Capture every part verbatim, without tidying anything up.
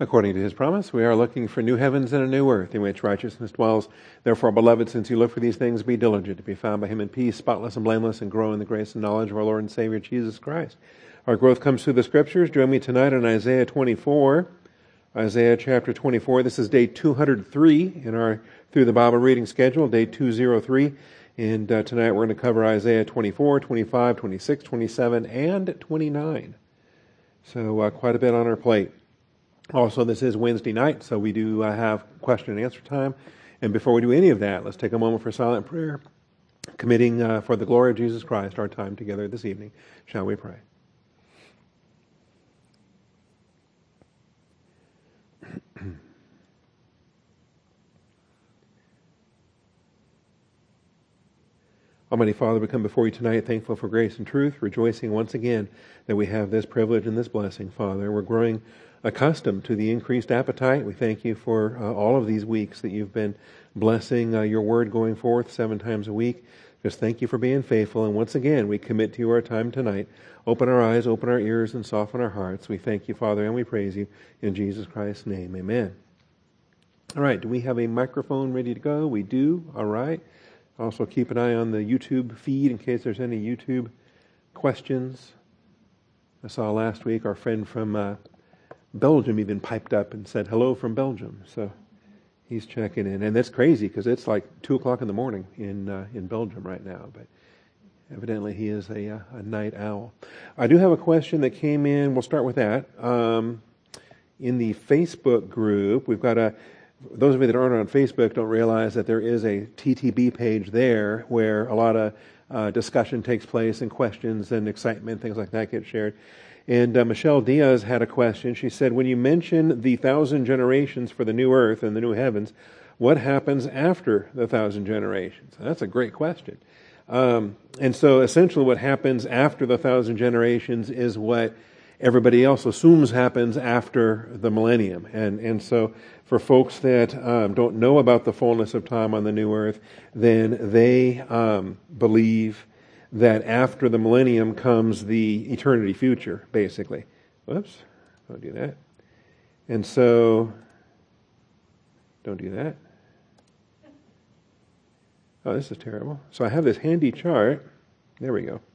According to his promise, we are looking for new heavens and a new earth in which righteousness dwells. Therefore, beloved, since you look for these things, be diligent to be found by him in peace, spotless and blameless, and grow in the grace and knowledge of our Lord and Savior, Jesus Christ. Our growth comes through the Scriptures. Join me tonight in Isaiah twenty-four. Isaiah chapter twenty-four. This is day two hundred three in our Through the Bible reading schedule, day two hundred three. And uh, tonight we're going to cover Isaiah twenty-four, twenty-five, twenty-six, twenty-seven, and twenty-nine. So uh, quite a bit on our plate. Also, this is Wednesday night, so we do uh, have question and answer time. And before we do any of that, let's take a moment for silent prayer, committing uh, for the glory of Jesus Christ our time together this evening. Shall we pray? Almighty Father, we come before you tonight thankful for grace and truth, rejoicing once again that we have this privilege and this blessing, Father. We're growing accustomed to the increased appetite. We thank you for uh, all of these weeks that you've been blessing uh, your word going forth seven times a week. Just thank you for being faithful. And once again, we commit to you our time tonight. Open our eyes, open our ears, and soften our hearts. We thank you, Father, and we praise you in Jesus Christ's name. Amen. All right, do we have a microphone ready to go? We do. All right. Also keep an eye on the YouTube feed in case there's any YouTube questions. I saw last week our friend from uh, Belgium even piped up and said hello from Belgium. So he's checking in. And that's crazy because it's like two o'clock in the morning in uh, in Belgium right now. But evidently he is a, uh, a night owl. I do have a question that came in. We'll start with that. Um, in the Facebook group, we've got a... Those of you that aren't on Facebook don't realize that there is a T T B page there where a lot of uh, discussion takes place and questions and excitement, things like that get shared. And uh, Michelle Diaz had a question. She said, when you mention the thousand generations for the new earth and the new heavens, what happens after the thousand generations? And that's a great question. Um, and so essentially what happens after the thousand generations is what everybody else assumes happens after the millennium. And and so for folks that um, don't know about the fullness of time on the new earth, then they um, believe that after the millennium comes the eternity future, basically. Whoops, don't do that. And so, don't do that. Oh, this is terrible. So I have this handy chart. There we go.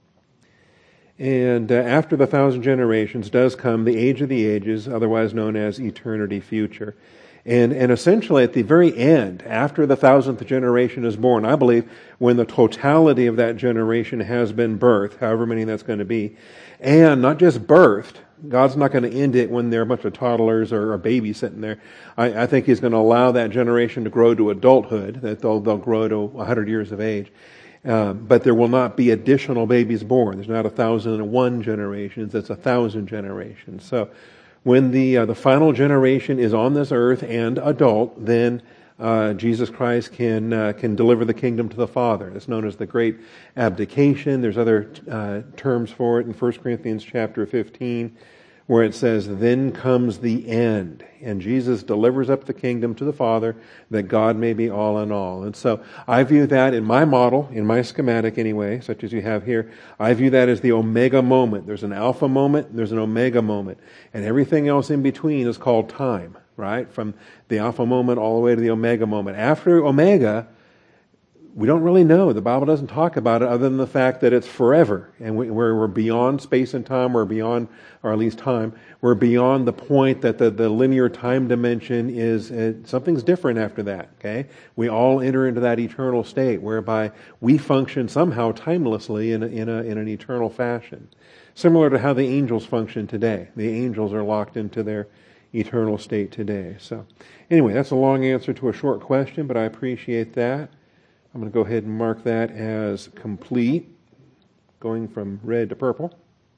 And uh, after the thousand generations does come the age of the ages, otherwise known as eternity future. And and essentially at the very end, after the thousandth generation is born, I believe when the totality of that generation has been birthed, however many that's going to be, and not just birthed, God's not going to end it when there are a bunch of toddlers or a baby sitting there. I, I think He's going to allow that generation to grow to adulthood, that they'll, they'll grow to one hundred years of age. Uh, but there will not be additional babies born. There's not a thousand and one generations. It's a thousand generations. So when the uh, the final generation is on this earth and adult, then uh, Jesus Christ can uh, can deliver the kingdom to the Father. It's known as the Great Abdication. There's other uh, terms for it in First Corinthians chapter fifteen, where it says, then comes the end. And Jesus delivers up the kingdom to the Father, that God may be all in all. And so I view that in my model, in my schematic anyway, such as you have here, I view that as the omega moment. There's an alpha moment, and there's an omega moment. And everything else in between is called time, right? From the alpha moment all the way to the omega moment. After omega, we don't really know. The Bible doesn't talk about it other than the fact that it's forever. And we, we're, we're beyond space and time, we're beyond, or at least time, we're beyond the point that the, the linear time dimension is, uh, something's different after that, okay? We all enter into that eternal state whereby we function somehow timelessly in a, in a, in an eternal fashion. Similar to how the angels function today. The angels are locked into their eternal state today. So, anyway, that's a long answer to a short question, but I appreciate that. I'm going to go ahead and mark that as complete, going from red to purple.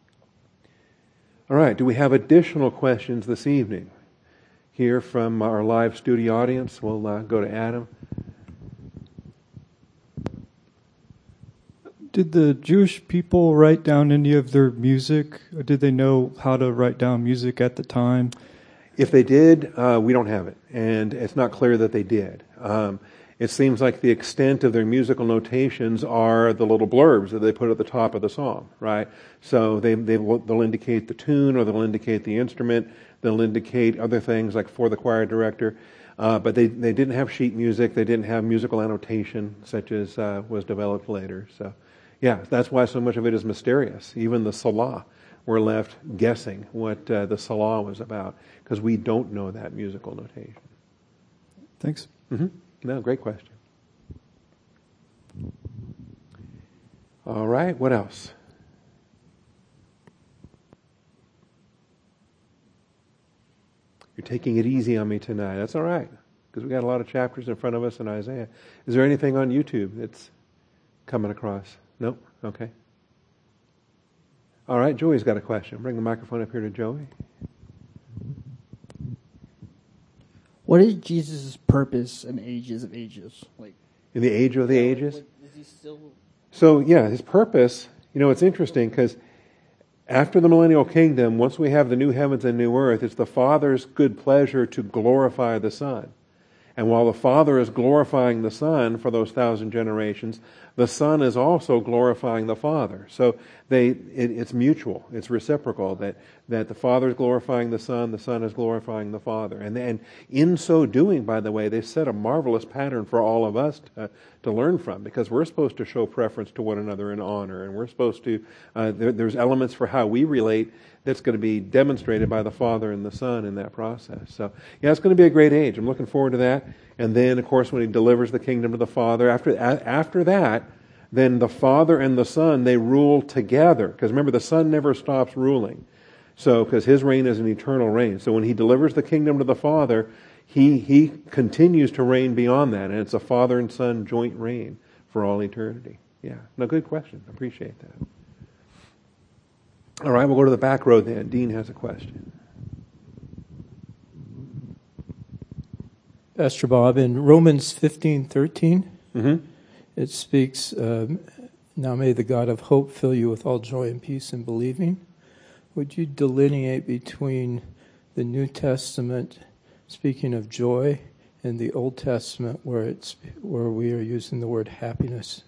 All right, do we have additional questions this evening? Here from our live studio audience, we'll uh, go to Adam. Did the Jewish people write down any of their music? Or did they know how to write down music at the time? If they did, uh, we don't have it, and it's not clear that they did. Um, It seems like the extent of their musical notations are the little blurbs that they put at the top of the song, right? So they, they, they'll indicate the tune or they'll indicate the instrument. They'll indicate other things like for the choir director. Uh, but they, they didn't have sheet music. They didn't have musical annotation such as uh, was developed later. So, yeah, that's why so much of it is mysterious. Even the Salah, we're left guessing what uh, the Salah was about because we don't know that musical notation. Thanks. Mm-hmm. No, great question. All right, what else? You're taking it easy on me tonight. That's all right, because we got a lot of chapters in front of us in Isaiah. Is there anything on YouTube that's coming across? Nope? Okay. All right, Joey's got a question. Bring the microphone up here to Joey. What is Jesus' purpose in ages of ages? Like in the age of the yeah, ages? Like, is he still... So, yeah, his purpose, you know, it's interesting because after the millennial kingdom, once we have the new heavens and new earth, it's the Father's good pleasure to glorify the Son. And while the Father is glorifying the Son for those thousand generations, the Son is also glorifying the Father. So they, it, it's mutual, it's reciprocal, that, that the Father is glorifying the Son, the Son is glorifying the Father. And, and in so doing, by the way, they set a marvelous pattern for all of us to, to learn from, because we're supposed to show preference to one another in honor, and we're supposed to, uh, there, there's elements for how we relate that's going to be demonstrated by the Father and the Son in that process. So, yeah, it's going to be a great age. I'm looking forward to that. And then, of course, when He delivers the kingdom to the Father, after a- after that, then the Father and the Son, they rule together. Because remember, the Son never stops ruling. So, because His reign is an eternal reign. So when He delivers the kingdom to the Father, He He continues to reign beyond that. And it's a Father and Son joint reign for all eternity. Yeah, no, good question. I appreciate that. All right, we'll go to the back row then. Dean has a question. Pastor Bob, in Romans fifteen thirteen, Mm-hmm. it speaks, um, now may the God of hope fill you with all joy and peace in believing. Would you delineate between the New Testament speaking of joy and the Old Testament where it's where we are using the word happiness?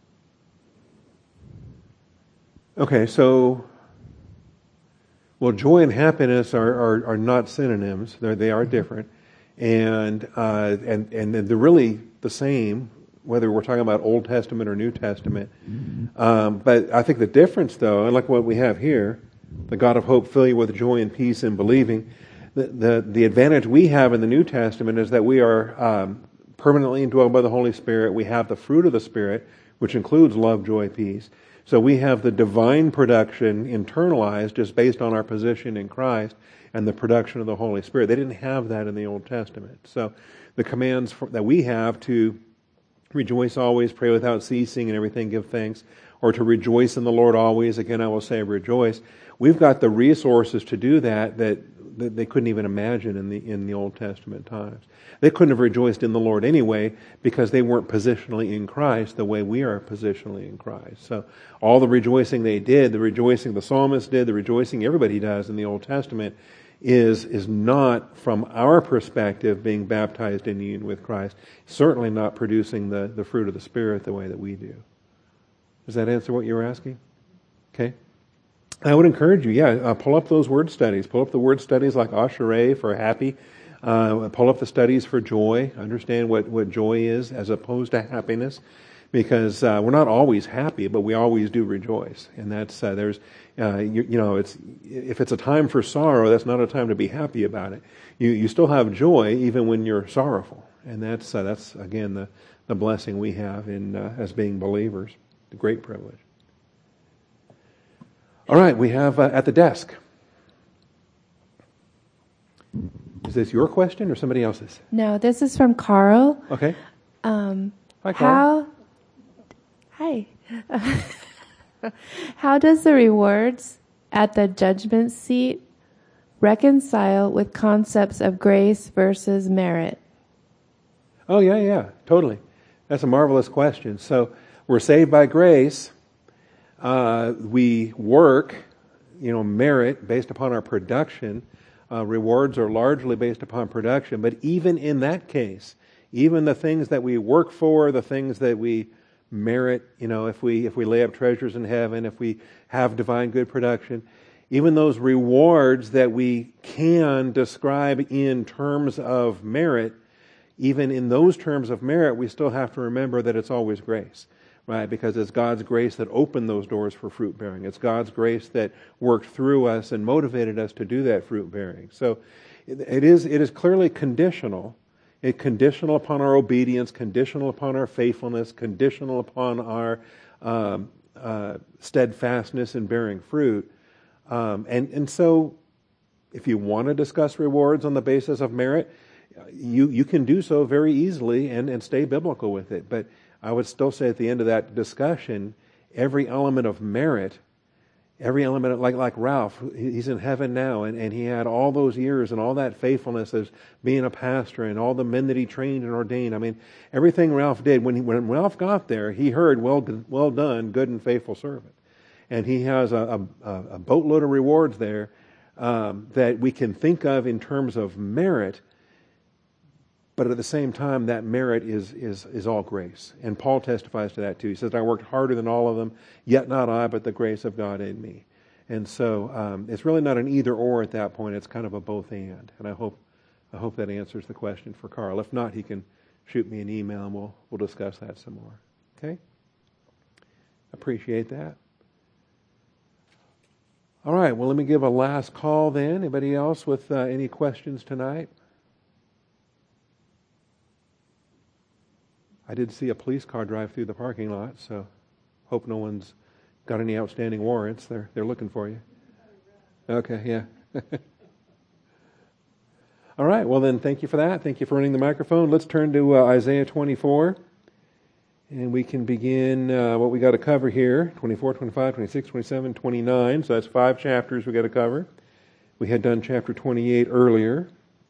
Okay, so, well, joy and happiness are, are, are not synonyms. They're, they are different. And, uh, and, and they're really the same, whether we're talking about Old Testament or New Testament. Um, but I think the difference, though, and like what we have here, the God of hope fill you with joy and peace in believing, the, the, the advantage we have in the New Testament is that we are um, permanently indwelled by the Holy Spirit. We have the fruit of the Spirit, which includes love, joy, peace. So we have the divine production internalized just based on our position in Christ and the production of the Holy Spirit. They didn't have that in the Old Testament. So the commands for, that we have to rejoice always, pray without ceasing, and everything give thanks, or to rejoice in the Lord always, again I will say rejoice. We've got the resources to do that that, that they couldn't even imagine in the in the Old Testament times. They couldn't have rejoiced in the Lord anyway because they weren't positionally in Christ the way we are positionally in Christ. So all the rejoicing they did, the rejoicing the psalmist did, the rejoicing everybody does in the Old Testament is is not from our perspective being baptized in union with Christ. Certainly not producing the, the fruit of the Spirit the way that we do. Does that answer what you were asking? Okay. I would encourage you, yeah, uh, pull up those word studies. Pull up the word studies like Ashereh for happy. Uh, pull up the studies for joy. Understand what, what joy is as opposed to happiness. Because uh, we're not always happy, but we always do rejoice. And that's, uh, there's, uh, you, you know, it's if it's a time for sorrow, that's not a time to be happy about it. You you still have joy even when you're sorrowful. And that's, uh, that's again, the, the blessing we have in uh, as being believers. The great privilege. All right, we have uh, at the desk. Is this your question or somebody else's? No, this is from Carl. Okay. Um, Hi, Carl. How, hi. How does the rewards at the judgment seat reconcile with concepts of grace versus merit? Oh, yeah, yeah, totally. That's a marvelous question. So we're saved by grace. Uh, we work, you know, merit based upon our production. Uh, rewards are largely based upon production. But even in that case, even the things that we work for, the things that we merit, you know, if we if we lay up treasures in heaven, if we have divine good production, even those rewards that we can describe in terms of merit, even in those terms of merit, we still have to remember that it's always grace, right? Because it's God's grace that opened those doors for fruit bearing. It's God's grace that worked through us and motivated us to do that fruit bearing. So it is, it is clearly conditional. It's conditional upon our obedience, conditional upon our faithfulness, conditional upon our um, uh, steadfastness in bearing fruit. Um, and, and so if you want to discuss rewards on the basis of merit, you, you can do so very easily and, and stay biblical with it. But I would still say at the end of that discussion, every element of merit, every element of, like like Ralph, he's in heaven now, and, and he had all those years and all that faithfulness as being a pastor and all the men that he trained and ordained. I mean, everything Ralph did, when he, when Ralph got there, he heard, well, well done, good and faithful servant. And he has a, a, a boatload of rewards there um, that we can think of in terms of merit, but at the same time, that merit is, is, is all grace. And Paul testifies to that too. He says, I worked harder than all of them, yet not I, but the grace of God in me. And so um, it's really not an either or at that point. It's kind of a both and. And I hope I hope that answers the question for Carl. If not, he can shoot me an email and we'll, we'll discuss that some more. Okay? Appreciate that. All right, well, let me give a last call then. Anybody else with uh, any questions tonight? I did see a police car drive through the parking lot, so hope no one's got any outstanding warrants. They're they're looking for you. Okay, yeah. All right, well then, thank you for that. Thank you for running the microphone. Let's turn to uh, Isaiah twenty-four, and we can begin uh, what we got to cover here, twenty-four, twenty-five, twenty-six, twenty-seven, twenty-nine. So that's five chapters we got to cover. We had done chapter twenty-eight earlier.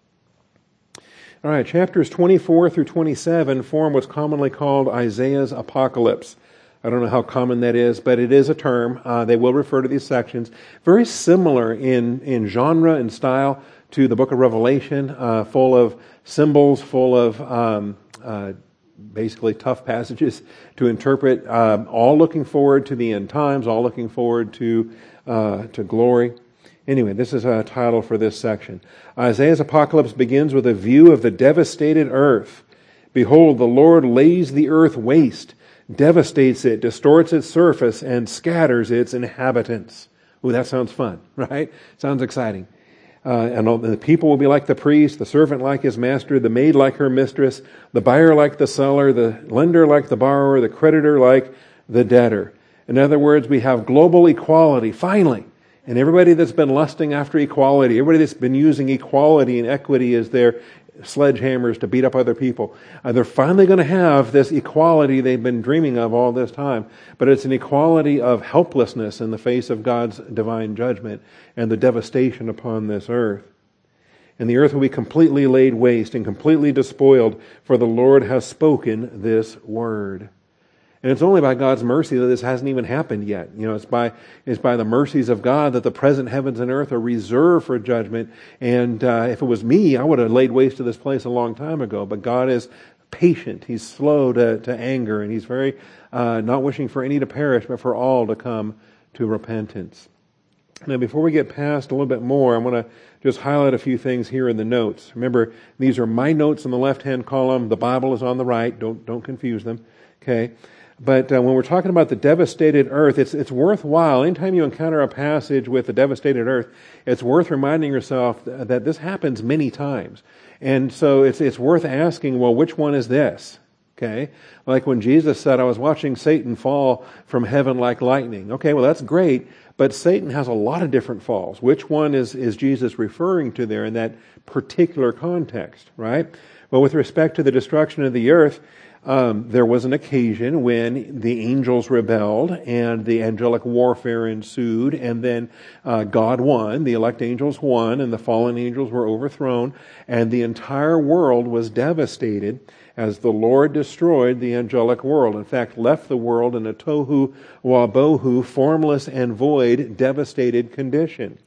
All right, chapters twenty-four through twenty-seven form what's commonly called Isaiah's Apocalypse. I don't know how common that is, but it is a term. Uh, they will refer to these sections. Very similar in, in genre and style to the book of Revelation, uh, full of symbols, full of um, uh, basically tough passages to interpret, um, all looking forward to the end times, all looking forward to uh, to glory. Anyway, this is a title for this section. Isaiah's Apocalypse begins with a view of the devastated earth. Behold, the Lord lays the earth waste, devastates it, distorts its surface, and scatters its inhabitants. Ooh, that sounds fun, right? Sounds exciting. Uh, and all, the people will be like the priest, the servant like his master, the maid like her mistress, the buyer like the seller, the lender like the borrower, the creditor like the debtor. In other words, we have global equality, finally. And everybody that's been lusting after equality, everybody that's been using equality and equity as their sledgehammers to beat up other people, uh, they're finally going to have this equality they've been dreaming of all this time. But it's an equality of helplessness in the face of God's divine judgment and the devastation upon this earth. And the earth will be completely laid waste and completely despoiled, for the Lord has spoken this word. And it's only by God's mercy that this hasn't even happened yet. You know, it's by it's by the mercies of God that the present heavens and earth are reserved for judgment. And uh, if it was me, I would have laid waste to this place a long time ago. But God is patient. He's slow to, to anger. And He's very uh, not wishing for any to perish, but for all to come to repentance. Now, before we get past a little bit more, I want to just highlight a few things here in the notes. Remember, these are my notes in the left-hand column. The Bible is on the right. Don't don't confuse them. Okay. But uh, when we're talking about the devastated earth, it's it's worthwhile. Anytime you encounter a passage with the devastated earth, it's worth reminding yourself that this happens many times. And so it's it's worth asking, well, which one is this? Okay? Like when Jesus said, I was watching Satan fall from heaven like lightning. Okay, well, that's great, but Satan has a lot of different falls. Which one is, is Jesus referring to there in that particular context, right? Well, with respect to the destruction of the earth, Um, there was an occasion when the angels rebelled and the angelic warfare ensued, and then uh, God won, the elect angels won, and the fallen angels were overthrown, and the entire world was devastated as the Lord destroyed the angelic world. In fact, left the world in a tohu wabohu, formless and void, devastated condition.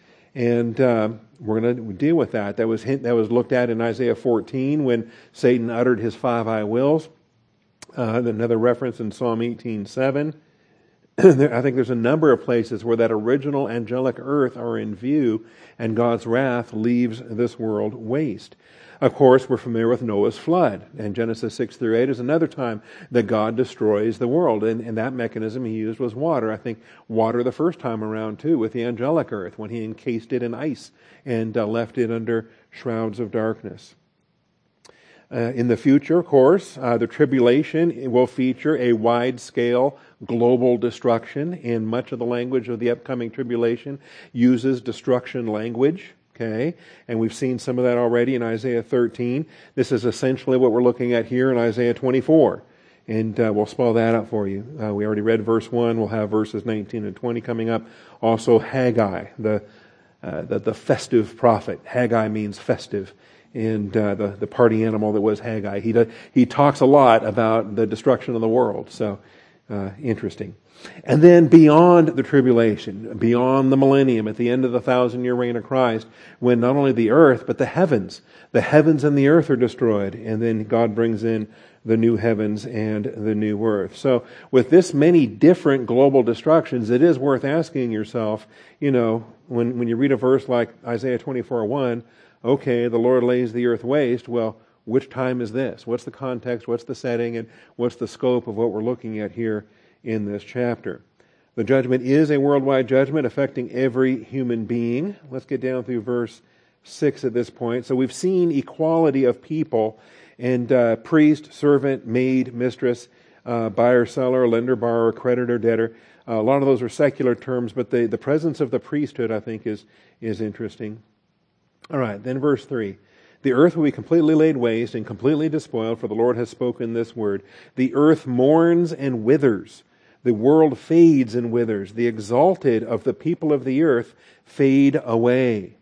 And uh, we're going to deal with that. That was hint, that was looked at in Isaiah fourteen when Satan uttered his five I wills. Uh, another reference in Psalm eighteen seven. I think there's a number of places where that original angelic earth are in view, and God's wrath leaves this world waste. Of course, we're familiar with Noah's flood, and Genesis six through eight is another time that God destroys the world, and, and that mechanism he used was water. I think water the first time around, too, with the angelic earth, when he encased it in ice and uh, left it under shrouds of darkness. Uh, in the future, of course, uh, the tribulation will feature a wide-scale global destruction, and much of the language of the upcoming tribulation uses destruction language. Okay, and we've seen some of that already in Isaiah thirteen. This is essentially what we're looking at here in Isaiah twenty-four, and uh, we'll spell that out for you. Uh, we already read verse one. We'll have verses nineteen and twenty coming up. Also, Haggai, the uh, the, the festive prophet. Haggai means festive. And uh, the, the party animal that was Haggai. He, does, he talks a lot about the destruction of the world. So, uh, interesting. And then beyond the tribulation, beyond the millennium, at the end of the thousand-year reign of Christ, when not only the earth, but the heavens, the heavens and the earth are destroyed. And then God brings in the new heavens and the new earth. So with this many different global destructions, it is worth asking yourself, you know, when, when you read a verse like Isaiah twenty-four one, okay, the Lord lays the earth waste. Well, which time is this? What's the context? What's the setting? And what's the scope of what we're looking at here in this chapter? The judgment is a worldwide judgment affecting every human being. Let's get down through verse six at this point. So we've seen equality of people and uh, priest, servant, maid, mistress, uh, buyer, seller, lender, borrower, creditor, debtor. Uh, a lot of those are secular terms, but the, the presence of the priesthood, I think, is, is interesting. All right, then verse three. The earth will be completely laid waste and completely despoiled, for the Lord has spoken this word. The earth mourns and withers. The world fades and withers. The exalted of the people of the earth fade away.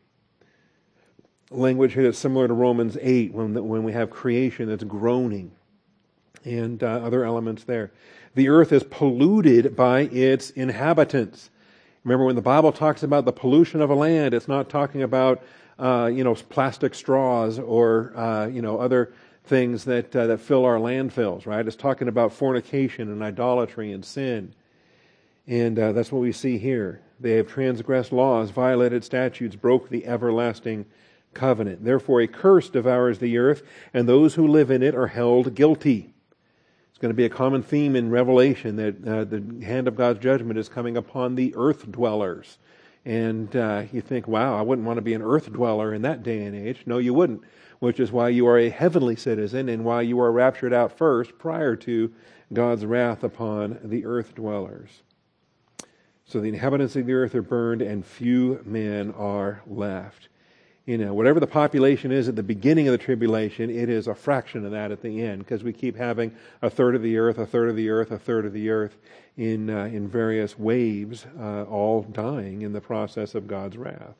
Language here is similar to Romans eight, when, the, when we have creation that's groaning, and uh, other elements there. The earth is polluted by its inhabitants. Remember, when the Bible talks about the pollution of a land, it's not talking about Uh, you know, plastic straws or, uh, you know, other things that uh, that fill our landfills, right? It's talking about fornication and idolatry and sin. And uh, that's what we see here. They have transgressed laws, violated statutes, broke the everlasting covenant. Therefore, a curse devours the earth, and those who live in it are held guilty. It's going to be a common theme in Revelation that uh, the hand of God's judgment is coming upon the earth dwellers. And uh, you think, wow, I wouldn't want to be an earth dweller in that day and age. No, you wouldn't, which is why you are a heavenly citizen and why you are raptured out first prior to God's wrath upon the earth dwellers. So the inhabitants of the earth are burned and few men are left. You know, whatever the population is at the beginning of the tribulation, it is a fraction of that at the end, because we keep having a third of the earth, a third of the earth, a third of the earth in uh, in various waves, uh, all dying in the process of God's wrath.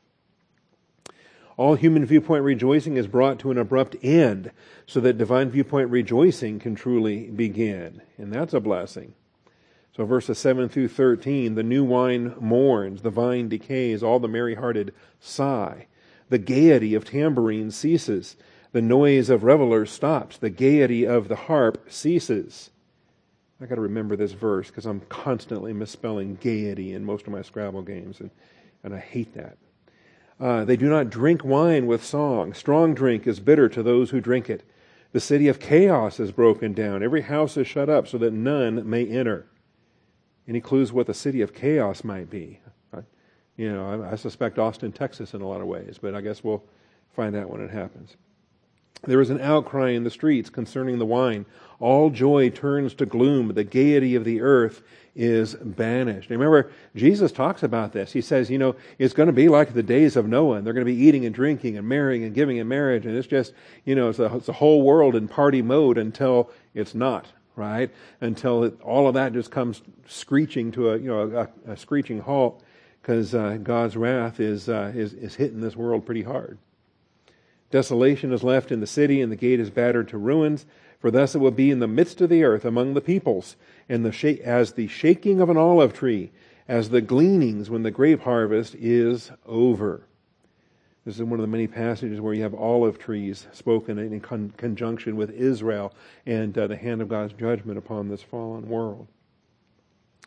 All human viewpoint rejoicing is brought to an abrupt end, so that divine viewpoint rejoicing can truly begin, and that's a blessing. So verses seven through thirteen, the new wine mourns, the vine decays, all the merry-hearted sigh. The gaiety of tambourines ceases. The noise of revelers stops. The gaiety of the harp ceases. I got to remember this verse because I'm constantly misspelling gaiety in most of my Scrabble games, and, and I hate that. Uh, they do not drink wine with song. Strong drink is bitter to those who drink it. The city of chaos is broken down. Every house is shut up so that none may enter. Any clues what the city of chaos might be? You know, I, I suspect Austin, Texas in a lot of ways, but I guess we'll find out when it happens. There is an outcry in the streets concerning the wine. All joy turns to gloom. The gaiety of the earth is banished. And remember, Jesus talks about this. He says, you know, it's going to be like the days of Noah, and they're going to be eating and drinking and marrying and giving in marriage, and it's just, you know, it's a, it's a whole world in party mode until it's not, right? Until it, all of that just comes screeching to a, you know, a, a screeching halt, because uh, God's wrath is, uh, is is hitting this world pretty hard. Desolation is left in the city, and the gate is battered to ruins. For thus it will be in the midst of the earth among the peoples, and the sh- as the shaking of an olive tree, as the gleanings when the grape harvest is over. This is one of the many passages where you have olive trees spoken in con- conjunction with Israel and uh, the hand of God's judgment upon this fallen world.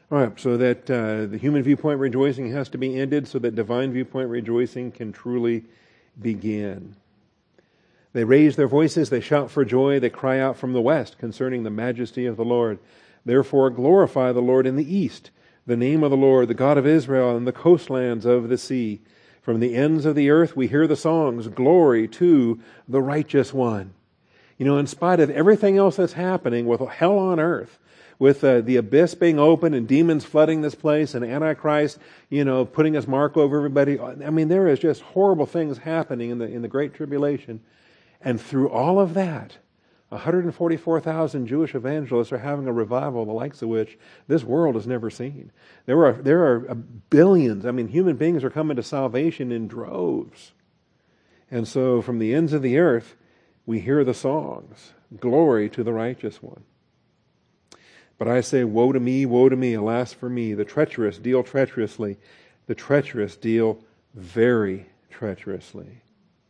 All right, so that uh, the human viewpoint rejoicing has to be ended so that divine viewpoint rejoicing can truly begin. They raise their voices, they shout for joy, they cry out from the west concerning the majesty of the Lord. Therefore glorify the Lord in the east, the name of the Lord, the God of Israel, and the coastlands of the sea. From the ends of the earth we hear the songs, glory to the righteous one. You know, in spite of everything else that's happening with hell on earth, with uh, the abyss being open and demons flooding this place and Antichrist, you know, putting his mark over everybody. I mean, there is just horrible things happening in the in the Great Tribulation. And through all of that, one hundred forty-four thousand Jewish evangelists are having a revival, the likes of which this world has never seen. There are there are billions. I mean, human beings are coming to salvation in droves. And so from the ends of the earth, we hear the songs, glory to the righteous one. But I say, woe to me, woe to me, alas for me. The treacherous deal treacherously. The treacherous deal very treacherously.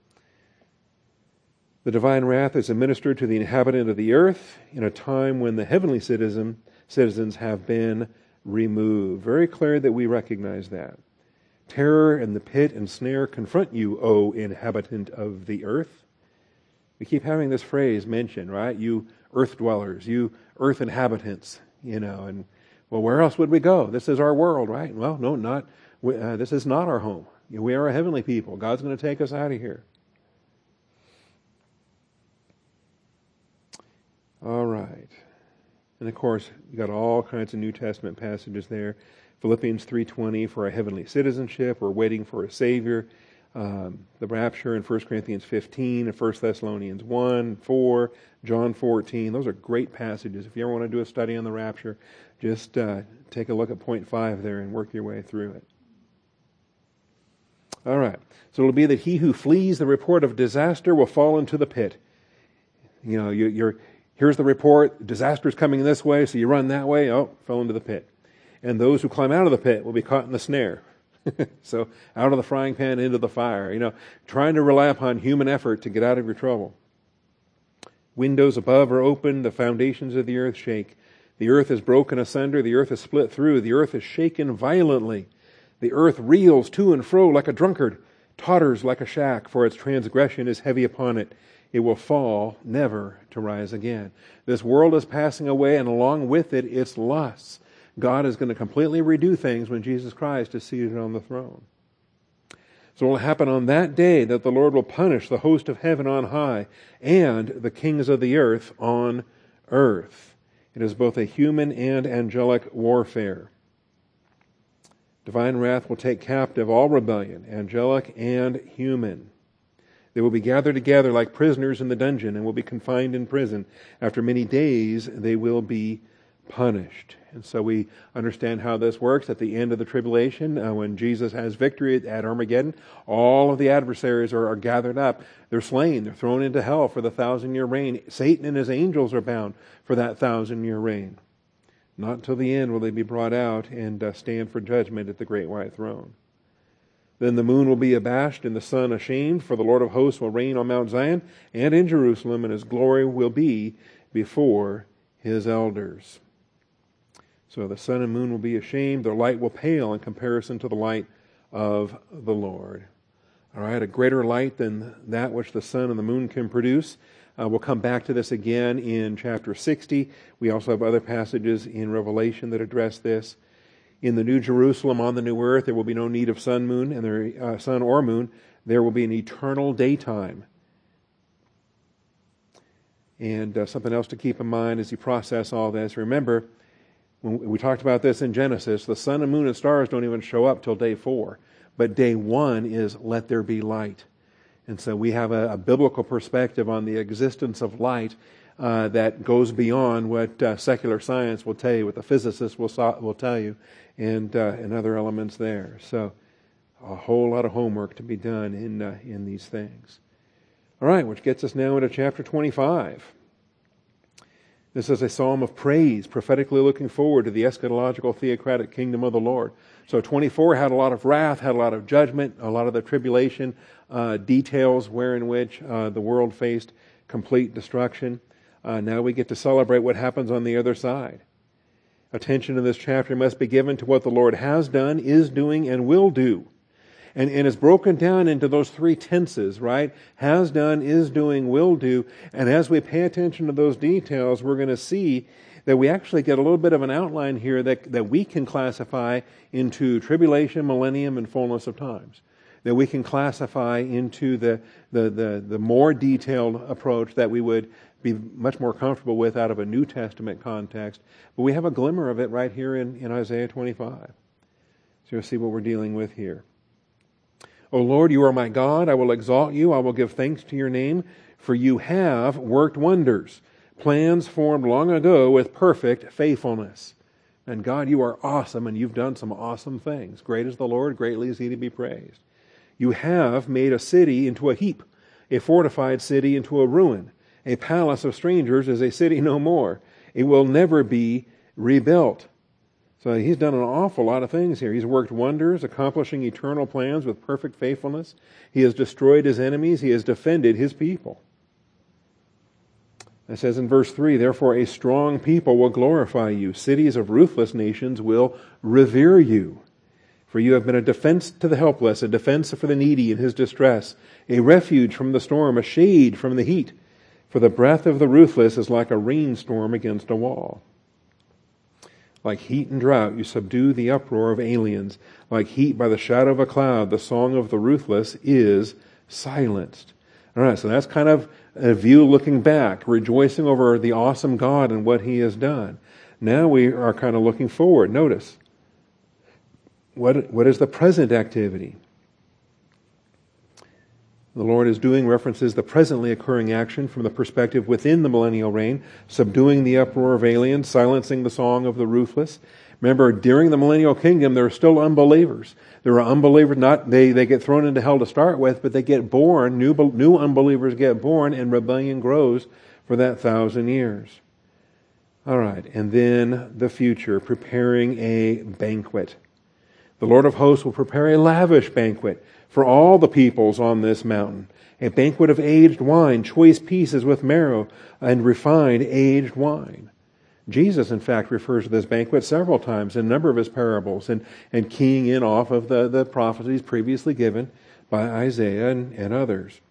The divine wrath is administered to the inhabitant of the earth in a time when the heavenly citizen, citizens have been removed. Very clear that we recognize that. Terror and the pit and snare confront you, O inhabitant of the earth. We keep having this phrase mentioned, right? You earth dwellers, you earth inhabitants, you know, and well, where else would we go? This is our world, right? Well, no, not, uh, this is not our home. We are a heavenly people. God's going to take us out of here. All right. And of course, you got all kinds of New Testament passages there. Philippians three twenty for a heavenly citizenship. We're waiting for a Savior. Um, the rapture in First Corinthians fifteen and First Thessalonians one, four, John fourteen. Those are great passages. If you ever want to do a study on the rapture, just uh, take a look at point five there and work your way through it. All right. So it'll be that he who flees the report of disaster will fall into the pit. You know, you, you're here's the report, disaster's coming this way, so you run that way, oh, fell into the pit. And those who climb out of the pit will be caught in the snare. So out of the frying pan into the fire, you know, trying to rely upon human effort to get out of your trouble. Windows above are open, the foundations of the earth shake. The earth is broken asunder, the earth is split through, the earth is shaken violently. The earth reels to and fro like a drunkard, totters like a shack, for its transgression is heavy upon it. It will fall, never to rise again. This world is passing away, and along with it, its lusts. God is going to completely redo things when Jesus Christ is seated on the throne. So it will happen on that day that the Lord will punish the host of heaven on high and the kings of the earth on earth. It is both a human and angelic warfare. Divine wrath will take captive all rebellion, angelic and human. They will be gathered together like prisoners in the dungeon and will be confined in prison. After many days, they will be punished. And so we understand how this works at the end of the tribulation. Uh, when Jesus has victory at Armageddon, all of the adversaries are, are gathered up. They're slain. They're thrown into hell for the thousand-year reign. Satan and his angels are bound for that thousand-year reign. Not until the end will they be brought out and uh, stand for judgment at the great white throne. Then the moon will be abashed and the sun ashamed, for the Lord of hosts will reign on Mount Zion and in Jerusalem, and his glory will be before his elders. So the sun and moon will be ashamed, their light will pale in comparison to the light of the Lord. All right, a greater light than that which the sun and the moon can produce. Uh, we'll come back to this again in chapter sixty. We also have other passages in Revelation that address this. In the New Jerusalem on the new earth, there will be no need of sun, moon, and there, uh, sun or moon. There will be an eternal daytime. And uh, something else to keep in mind as you process all this. Remember, when we talked about this in Genesis, the sun and moon and stars don't even show up till day four. But day one is let there be light. And so we have a, a biblical perspective on the existence of light uh, that goes beyond what uh, secular science will tell you, what the physicists will, will tell you, and, uh, and other elements there. So a whole lot of homework to be done in, uh, in these things. All right, which gets us now into chapter twenty-five. This is a psalm of praise, prophetically looking forward to the eschatological theocratic kingdom of the Lord. So twenty-four had a lot of wrath, had a lot of judgment, a lot of the tribulation uh, details wherein which uh, the world faced complete destruction. Uh, now we get to celebrate what happens on the other side. Attention in this chapter must be given to what the Lord has done, is doing, and will do. And, and it's broken down into those three tenses, right? Has done, is doing, will do. And as we pay attention to those details, we're going to see that we actually get a little bit of an outline here that, that we can classify into tribulation, millennium, and fullness of times. That we can classify into the, the, the, the more detailed approach that we would be much more comfortable with out of a New Testament context. But we have a glimmer of it right here in, in Isaiah twenty-five. So you'll see what we're dealing with here. O Lord, you are my God. I will exalt you. I will give thanks to your name, for you have worked wonders, plans formed long ago with perfect faithfulness. And God, you are awesome, and you've done some awesome things. Great is the Lord, greatly is he to be praised. You have made a city into a heap, a fortified city into a ruin. A palace of strangers is a city no more. It will never be rebuilt. So he's done an awful lot of things here. He's worked wonders, accomplishing eternal plans with perfect faithfulness. He has destroyed his enemies. He has defended his people. It says in verse three, therefore a strong people will glorify you. Cities of ruthless nations will revere you. For you have been a defense to the helpless, a defense for the needy in his distress, a refuge from the storm, a shade from the heat. For the breath of the ruthless is like a rainstorm against a wall. Like heat and drought, you subdue the uproar of aliens. Like heat by the shadow of a cloud, the song of the ruthless is silenced. All right, so that's kind of a view looking back, rejoicing over the awesome God and what he has done. Now we are kind of looking forward. Notice, what, what is the present activity? The Lord is doing references the presently occurring action from the perspective within the millennial reign, subduing the uproar of aliens, silencing the song of the ruthless. Remember, during the millennial kingdom, there are still unbelievers. There are unbelievers, not they, they get thrown into hell to start with, but they get born, new, new unbelievers get born, and rebellion grows for that thousand years. All right, and then the future, preparing a banquet. The Lord of hosts will prepare a lavish banquet for all the peoples on this mountain, a banquet of aged wine, choice pieces with marrow, and refined aged wine. Jesus, in fact, refers to this banquet several times in a number of his parables, and, and keying in off of the, the prophecies previously given by Isaiah and, and others.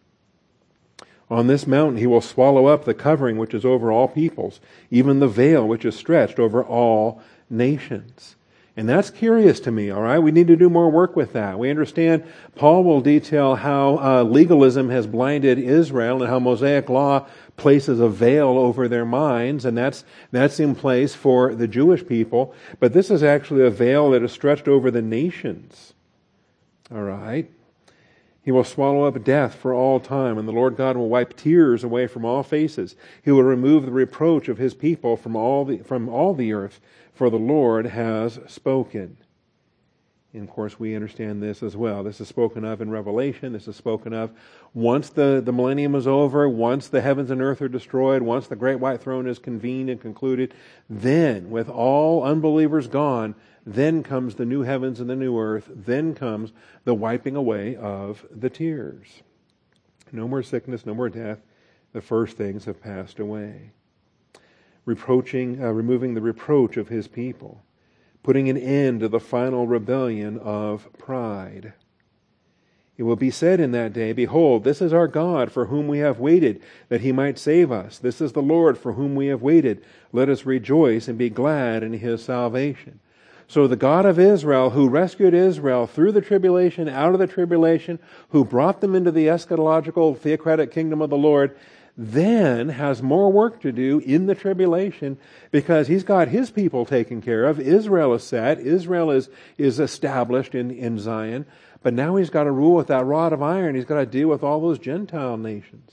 On this mountain he will swallow up the covering which is over all peoples, even the veil which is stretched over all nations. And that's curious to me, all right? We need to do more work with that. We understand Paul will detail how uh, legalism has blinded Israel and how Mosaic law places a veil over their minds, and that's that's in place for the Jewish people. But this is actually a veil that is stretched over the nations, all right? He will swallow up death for all time, and the Lord God will wipe tears away from all faces. He will remove the reproach of his people from all the, from all the earth, for the Lord has spoken. And of course, we understand this as well. This is spoken of in Revelation. This is spoken of once the, the millennium is over, once the heavens and earth are destroyed, once the great white throne is convened and concluded, then, with all unbelievers gone, then comes the new heavens and the new earth. Then comes the wiping away of the tears. No more sickness, no more death. The first things have passed away. Reproaching, uh, removing the reproach of his people. Putting an end to the final rebellion of pride. It will be said in that day, behold, this is our God for whom we have waited, that he might save us. This is the Lord for whom we have waited. Let us rejoice and be glad in his salvation. So the God of Israel, who rescued Israel through the tribulation, out of the tribulation, who brought them into the eschatological theocratic kingdom of the Lord, then has more work to do in the tribulation because he's got his people taken care of. Israel is set. Israel is, is established in, in Zion. But now he's got to rule with that rod of iron. He's got to deal with all those Gentile nations.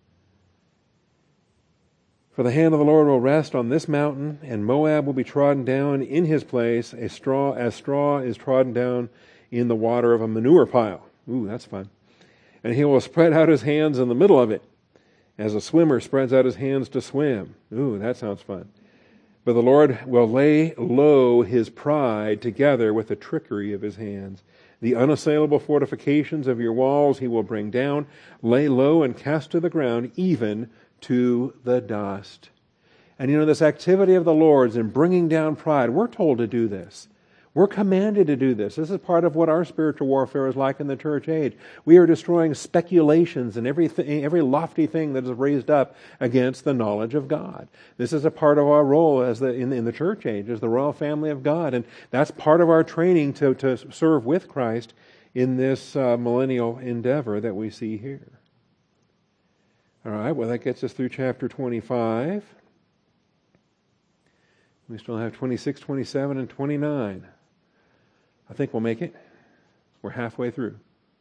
For the hand of the Lord will rest on this mountain, and Moab will be trodden down in his place, a straw as straw is trodden down in the water of a manure pile. Ooh, that's fun. And he will spread out his hands in the middle of it, as a swimmer spreads out his hands to swim. Ooh, that sounds fun. But the Lord will lay low his pride together with the trickery of his hands. The unassailable fortifications of your walls he will bring down, lay low and cast to the ground, even to the dust. And you know, this activity of the Lord's in bringing down pride, we're told to do this. We're commanded to do this. This is part of what our spiritual warfare is like in the church age. We are destroying speculations and everything, every lofty thing that is raised up against the knowledge of God. This is a part of our role as the, in, in the church age, as the royal family of God. And that's part of our training to, to serve with Christ in this uh, millennial endeavor that we see here. All right, well, that gets us through chapter twenty-five. We still have twenty-six, twenty-seven, and twenty-nine. I think we'll make it. We're halfway through.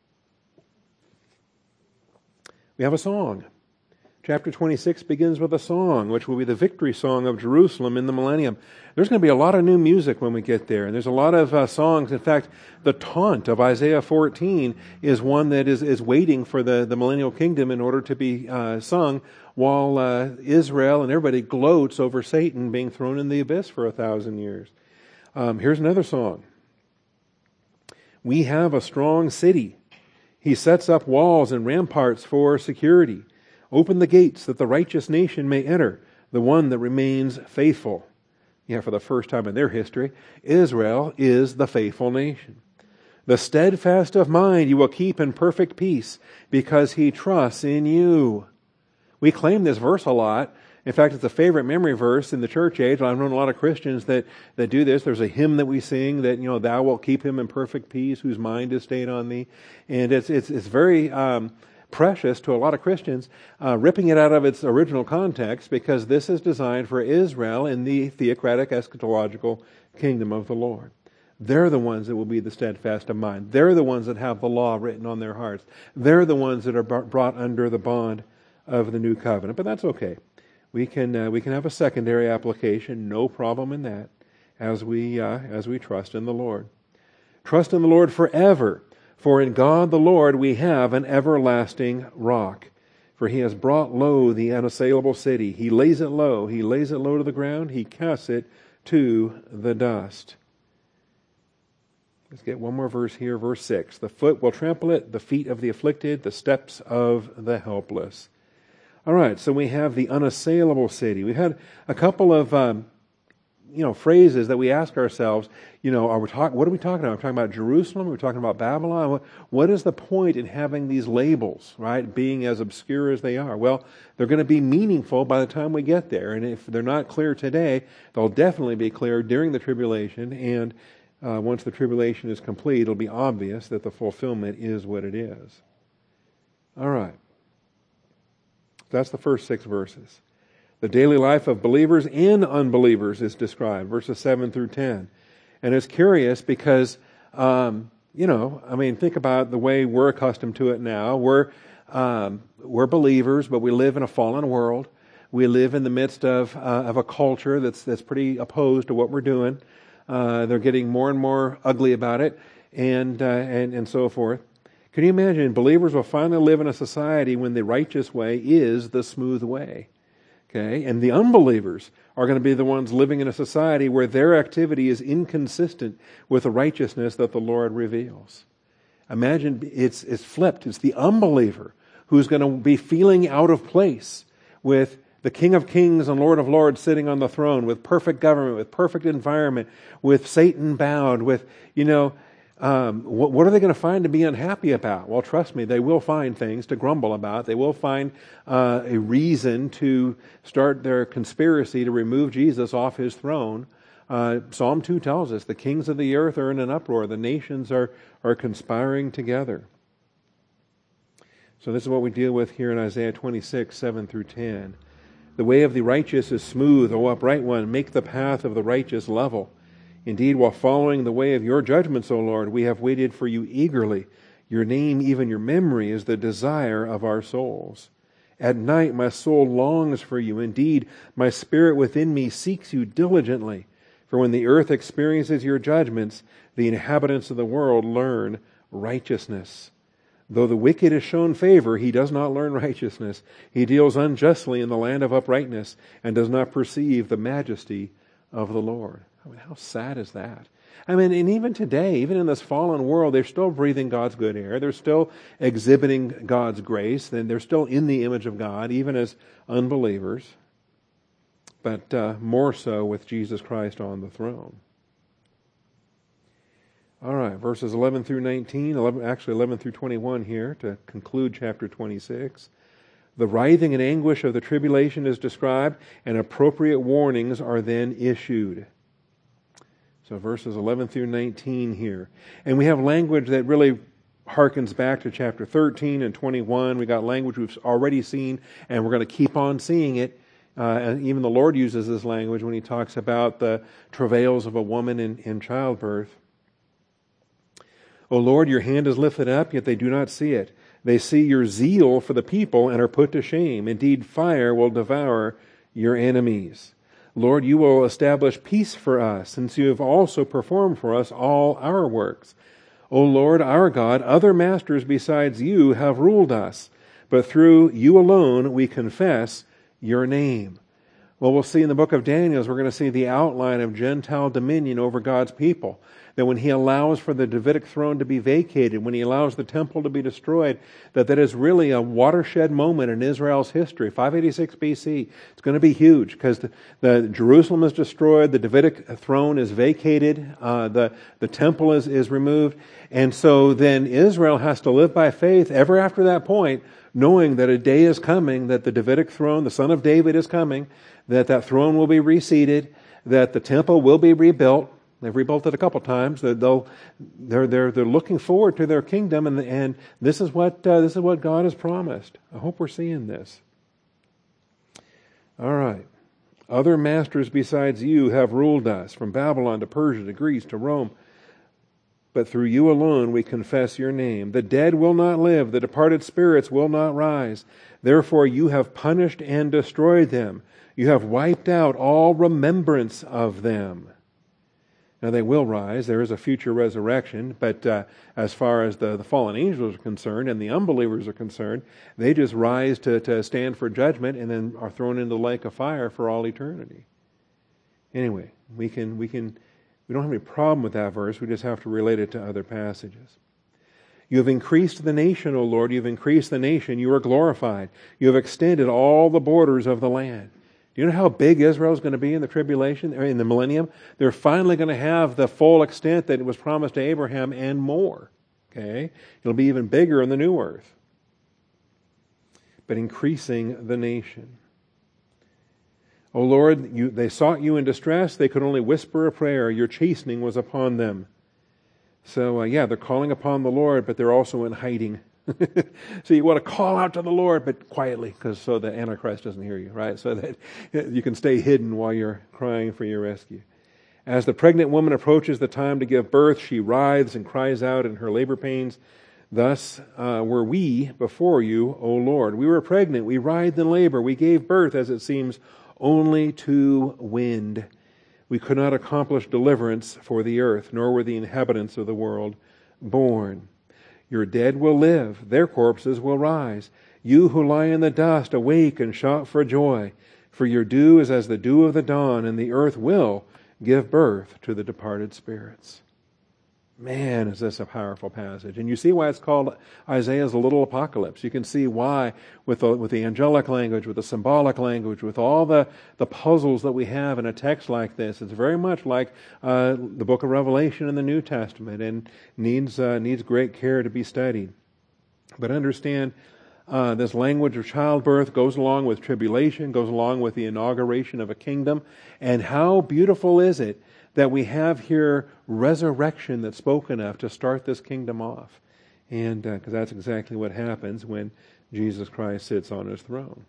We have a song. Chapter twenty-six begins with a song, which will be the victory song of Jerusalem in the millennium. There's going to be a lot of new music when we get there, and there's a lot of uh, songs. In fact, the taunt of Isaiah fourteen is one that is, is waiting for the, the millennial kingdom in order to be uh, sung, while uh, Israel and everybody gloats over Satan being thrown in the abyss for a thousand years. Um, here's another song. We have a strong city. He sets up walls and ramparts for security. Open the gates that the righteous nation may enter, the one that remains faithful. Yeah, for the first time in their history, Israel is the faithful nation. The steadfast of mind you will keep in perfect peace, because he trusts in you. We claim this verse a lot. In fact, it's a favorite memory verse in the church age. I've known a lot of Christians that, that do this. There's a hymn that we sing that, you know, thou wilt keep him in perfect peace, whose mind is stayed on thee. And it's it's it's very um, precious to a lot of Christians, uh, ripping it out of its original context, because this is designed for Israel in the theocratic eschatological kingdom of the Lord. They're the ones that will be the steadfast of mind. They're the ones that have the law written on their hearts. They're the ones that are brought under the bond of the new covenant. But that's okay. We can uh, we can have a secondary application, no problem in that, as we uh, as we trust in the Lord. Trust in the Lord forever, for in God the Lord we have an everlasting rock. For he has brought low the unassailable city. He lays it low. He lays it low to the ground. He casts it to the dust. Let's get one more verse here, verse six. The foot will trample it, the feet of the afflicted, the steps of the helpless. All right, so we have the unassailable city. We've had a couple of, um, you know, phrases that we ask ourselves, you know, are we talk, what are we talking about? Are we talking about Jerusalem? Are we talking about Babylon? What, what is the point in having these labels, right, being as obscure as they are? Well, they're going to be meaningful by the time we get there. And if they're not clear today, they'll definitely be clear during the tribulation. And uh, once the tribulation is complete, it'll be obvious that the fulfillment is what it is. All right. That's the first six verses. The daily life of believers and unbelievers is described, verses seven through ten. And it's curious because, um, you know, I mean, think about the way we're accustomed to it now. We're um, we're believers, but we live in a fallen world. We live in the midst of uh, of a culture that's that's pretty opposed to what we're doing. Uh, they're getting more and more ugly about it, and uh, and and so forth. Can you imagine? Believers will finally live in a society when the righteous way is the smooth way. Okay? And the unbelievers are going to be the ones living in a society where their activity is inconsistent with the righteousness that the Lord reveals. Imagine it's, it's flipped. It's the unbeliever who's going to be feeling out of place with the King of Kings and Lord of Lords sitting on the throne, with perfect government, with perfect environment, with Satan bound, with, you know, Um, what, what are they going to find to be unhappy about? Well, trust me, they will find things to grumble about. They will find uh, a reason to start their conspiracy to remove Jesus off his throne. Uh, Psalm two tells us the kings of the earth are in an uproar. The nations are, are conspiring together. So this is what we deal with here in Isaiah twenty-six, seven through ten. The way of the righteous is smooth, O upright one. Make the path of the righteous level. Indeed, while following the way of your judgments, O Lord, we have waited for you eagerly. Your name, even your memory, is the desire of our souls. At night my soul longs for you. Indeed, my spirit within me seeks you diligently. For when the earth experiences your judgments, the inhabitants of the world learn righteousness. Though the wicked is shown favor, he does not learn righteousness. He deals unjustly in the land of uprightness and does not perceive the majesty of the Lord. I mean, how sad is that? I mean, and even today, even in this fallen world, they're still breathing God's good air. They're still exhibiting God's grace. And they're still in the image of God, even as unbelievers. but uh, more so with Jesus Christ on the throne. All right, verses eleven through nineteen, eleven, actually eleven through twenty-one here to conclude chapter twenty-six. The writhing and anguish of the tribulation is described, and appropriate warnings are then issued. So verses eleven through nineteen here. And we have language that really harkens back to chapter thirteen and twenty-one. We got language we've already seen, and we're going to keep on seeing it. Uh, and even the Lord uses this language when he talks about the travails of a woman in, in childbirth. O Lord, your hand is lifted up, yet they do not see it. They see your zeal for the people and are put to shame. Indeed, fire will devour your enemies. Lord, you will establish peace for us, since you have also performed for us all our works. O Lord, our God, other masters besides you have ruled us, but through you alone we confess your name. Well, we'll see in the book of Daniel, we're going to see the outline of Gentile dominion over God's people. That when he allows for the Davidic throne to be vacated, when he allows the temple to be destroyed, that that is really a watershed moment in Israel's history. five eighty-six B C. It's going to be huge because the, the Jerusalem is destroyed, the Davidic throne is vacated, uh, the, the temple is, is removed. And so then Israel has to live by faith ever after that point, knowing that a day is coming, that the Davidic throne, the son of David is coming, that that throne will be reseated, that the temple will be rebuilt. They've rebuilt it a couple times. They'll, they're they're they're looking forward to their kingdom, and and this is what uh, this is what God has promised. I hope we're seeing this. All right, other masters besides you have ruled us, from Babylon to Persia to Greece to Rome. But through you alone we confess your name. The dead will not live; the departed spirits will not rise. Therefore you have punished and destroyed them. You have wiped out all remembrance of them. Now they will rise. There is a future resurrection, but uh, as far as the, the fallen angels are concerned and the unbelievers are concerned, they just rise to, to stand for judgment and then are thrown into the lake of fire for all eternity. Anyway, we can we can we don't have any problem with that verse. We just have to relate it to other passages. You have increased the nation, O Lord. You have increased the nation. You are glorified. You have extended all the borders of the land. Do you know how big Israel is going to be in the tribulation, or in the millennium? They're finally going to have the full extent that it was promised to Abraham and more. Okay? It'll be even bigger in the new earth. But increasing the nation. O Lord, you, they sought you in distress. They could only whisper a prayer. Your chastening was upon them. So, uh, yeah, they're calling upon the Lord, but they're also in hiding. So you want to call out to the Lord, but quietly, because so the Antichrist doesn't hear you, right? So that you can stay hidden while you're crying for your rescue. As the pregnant woman approaches the time to give birth, she writhes and cries out in her labor pains. Thus uh, were we before you, O Lord. We were pregnant, we writhed in labor, we gave birth, as it seems, only to wind. We could not accomplish deliverance for the earth, nor were the inhabitants of the world born. Your dead will live, their corpses will rise. You who lie in the dust, awake and shout for joy. For your dew is as the dew of the dawn, and the earth will give birth to the departed spirits. Man, is this a powerful passage. And you see why it's called Isaiah's little apocalypse. You can see why with the, with the angelic language, with the symbolic language, with all the, the puzzles that we have in a text like this. It's very much like uh, the book of Revelation in the New Testament, and needs uh, needs great care to be studied. But understand, uh, this language of childbirth goes along with tribulation, goes along with the inauguration of a kingdom. And how beautiful is it that we have here resurrection that's spoken of to start this kingdom off. And because uh, that's exactly what happens when Jesus Christ sits on his throne.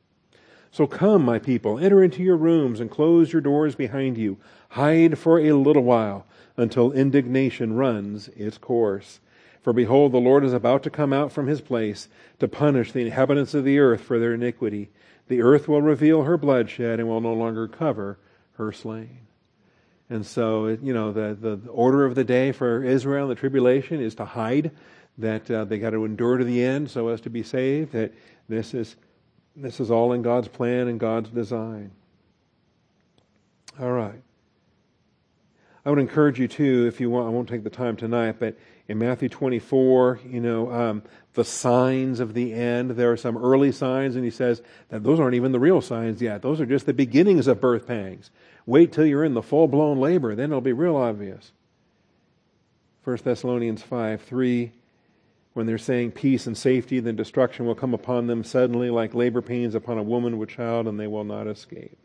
So come, my people, enter into your rooms and close your doors behind you. Hide for a little while until indignation runs its course. For behold, the Lord is about to come out from his place to punish the inhabitants of the earth for their iniquity. The earth will reveal her bloodshed and will no longer cover her slain. And so, you know, the, the order of the day for Israel in the tribulation is to hide, that uh, they got to endure to the end so as to be saved, that this is this is all in God's plan and God's design. All right. I would encourage you too, if you want, I won't take the time tonight, but in Matthew twenty-four, you know, um, the signs of the end, there are some early signs, and he says that those aren't even the real signs yet. Those are just the beginnings of birth pangs. Wait till you're in the full-blown labor, then it'll be real obvious. First Thessalonians five three, when they're saying peace and safety, then destruction will come upon them suddenly like labor pains upon a woman with child, and they will not escape.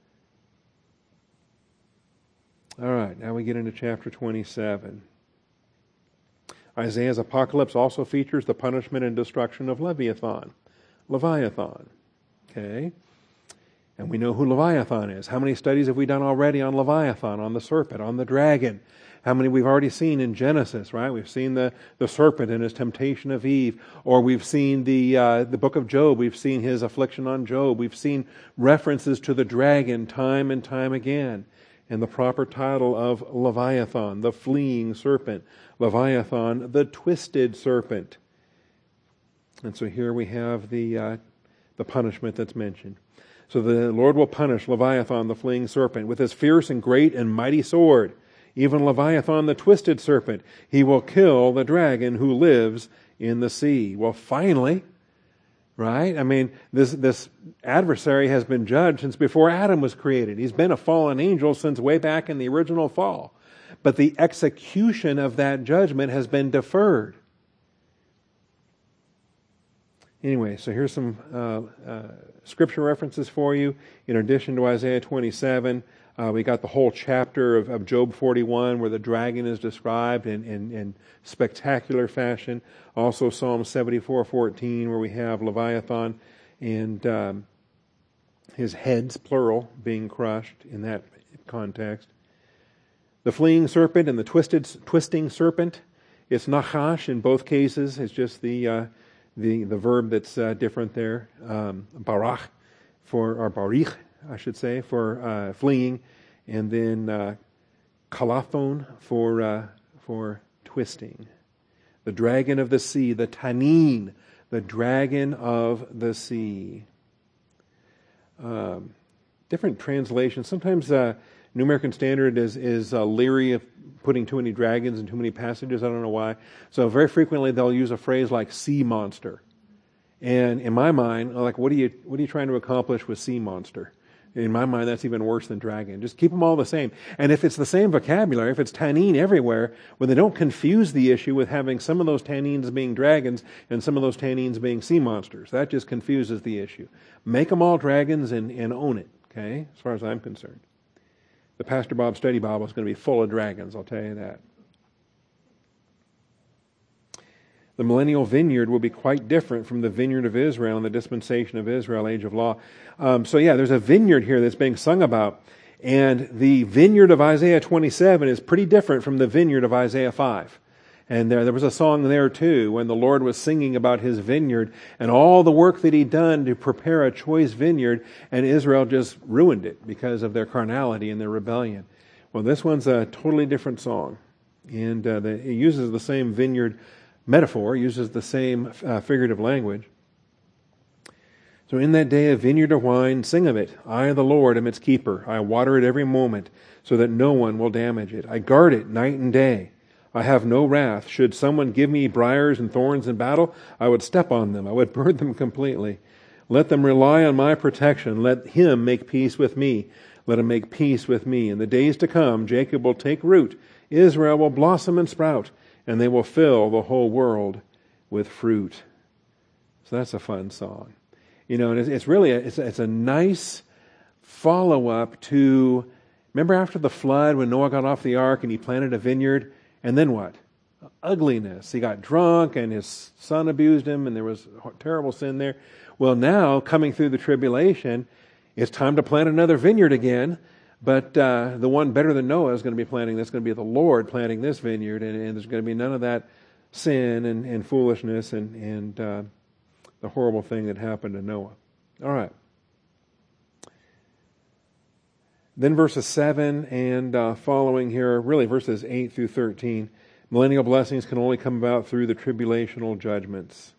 All right, now we get into chapter twenty-seven. Isaiah's apocalypse also features the punishment and destruction of Leviathan. Leviathan. Okay? And we know who Leviathan is. How many studies have we done already on Leviathan, on the serpent, on the dragon? How many we've already seen in Genesis, right? We've seen the, the serpent and his temptation of Eve. Or we've seen the uh, the book of Job. We've seen his affliction on Job. We've seen references to the dragon time and time again. And the proper title of Leviathan, the fleeing serpent. Leviathan, the twisted serpent. And so here we have the uh, the punishment that's mentioned. So the Lord will punish Leviathan, the fleeing serpent, with his fierce and great and mighty sword. Even Leviathan, the twisted serpent. He will kill the dragon who lives in the sea. Well, finally, right? I mean, this this adversary has been judged since before Adam was created. He's been a fallen angel since way back in the original fall. But the execution of that judgment has been deferred. Anyway, so here's some uh, uh, scripture references for you. In addition to Isaiah twenty-seven, uh, we got the whole chapter of, of Job forty-one where the dragon is described in, in, in spectacular fashion. Also Psalm seventy-four fourteen where we have Leviathan and um, his heads, plural, being crushed in that context. The fleeing serpent and the twisted twisting serpent, it's nachash in both cases. It's just the uh, the the verb that's uh, different there. Um, barach for or barich, I should say, for uh, fleeing, and then uh, kalathon for uh, for twisting. The dragon of the sea, the tanin, the dragon of the sea. Um, different translations. Sometimes uh, New American Standard is is uh, leery of putting too many dragons in too many passages. I don't know why. So very frequently they'll use a phrase like sea monster. And in my mind, like, what are you what are you trying to accomplish with sea monster? In my mind, that's even worse than dragon. Just keep them all the same. And if it's the same vocabulary, if it's tannin everywhere, well, they don't confuse the issue with having some of those tannins being dragons and some of those tannins being sea monsters. That just confuses the issue. Make them all dragons and, and own it, okay, as far as I'm concerned. The Pastor Bob Study Bible is going to be full of dragons, I'll tell you that. The millennial vineyard will be quite different from the vineyard of Israel in the dispensation of Israel, age of law. Um, so yeah, there's a vineyard here that's being sung about. And the vineyard of Isaiah twenty-seven is pretty different from the vineyard of Isaiah five. And there, there was a song there too when the Lord was singing about his vineyard and all the work that he'd done to prepare a choice vineyard, and Israel just ruined it because of their carnality and their rebellion. Well, this one's a totally different song. And uh, the, it uses the same vineyard metaphor, uses the same uh, figurative language. So in that day of vineyard of wine, sing of it. I, the Lord, am its keeper. I water it every moment so that no one will damage it. I guard it night and day. I have no wrath. Should someone give me briars and thorns in battle, I would step on them. I would burn them completely. Let them rely on my protection. Let him make peace with me. Let him make peace with me. In the days to come, Jacob will take root. Israel will blossom and sprout, and they will fill the whole world with fruit. So that's a fun song. You know, and it's, it's really, a, it's, a, it's a nice follow-up to, remember after the flood when Noah got off the ark and he planted a vineyard? And then what? Ugliness. He got drunk and his son abused him and there was terrible sin there. Well, now, coming through the tribulation, it's time to plant another vineyard again. But uh, the one better than Noah is going to be planting this. It's going to be the Lord planting this vineyard. And, and there's going to be none of that sin and, and foolishness and, and uh, the horrible thing that happened to Noah. All right. Then verses seven and uh, following here, really verses eight through thirteen, millennial blessings can only come about through the tribulational judgments.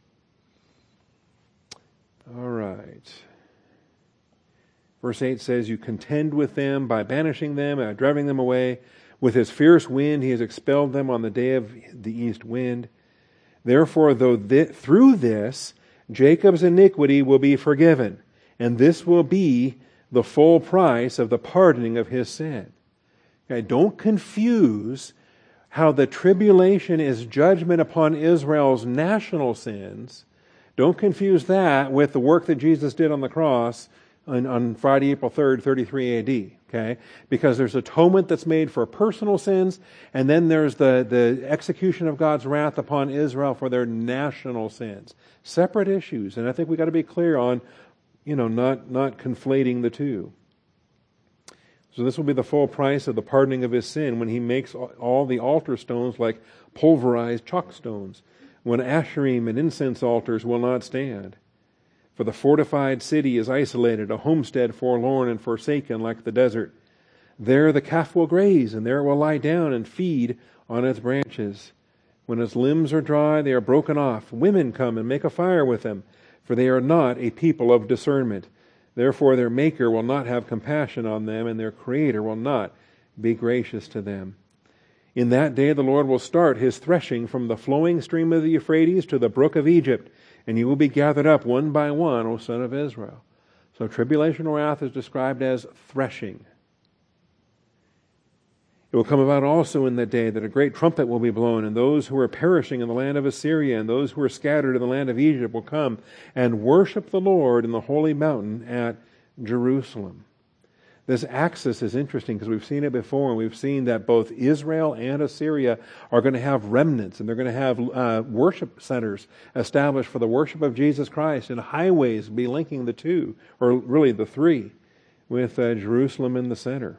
All right. Verse eight says, you contend with them by banishing them, by driving them away. With his fierce wind he has expelled them on the day of the east wind. Therefore, though th- through this Jacob's iniquity will be forgiven, and this will be the full price of the pardoning of his sin. Okay, don't confuse how the tribulation is judgment upon Israel's national sins. Don't confuse that with the work that Jesus did on the cross on, on Friday, April third, thirty-three A D. Okay? Because there's atonement that's made for personal sins, and then there's the, the execution of God's wrath upon Israel for their national sins. Separate issues, and I think we've got to be clear on, you know, not, not conflating the two. So this will be the full price of the pardoning of his sin when he makes all the altar stones like pulverized chalk stones, when Asherim and incense altars will not stand. For the fortified city is isolated, a homestead forlorn and forsaken like the desert. There the calf will graze, and there it will lie down and feed on its branches. When its limbs are dry, they are broken off. Women come and make a fire with them, for they are not a people of discernment. Therefore their Maker will not have compassion on them, and their Creator will not be gracious to them. In that day the Lord will start his threshing from the flowing stream of the Euphrates to the brook of Egypt, and you will be gathered up one by one, O son of Israel. So tribulation or wrath is described as threshing. It will come about also in that day that a great trumpet will be blown, and those who are perishing in the land of Assyria and those who are scattered in the land of Egypt will come and worship the Lord in the holy mountain at Jerusalem. This axis is interesting because we've seen it before, and we've seen that both Israel and Assyria are going to have remnants, and they're going to have uh, worship centers established for the worship of Jesus Christ, and highways be linking the two, or really the three, with uh, Jerusalem in the center.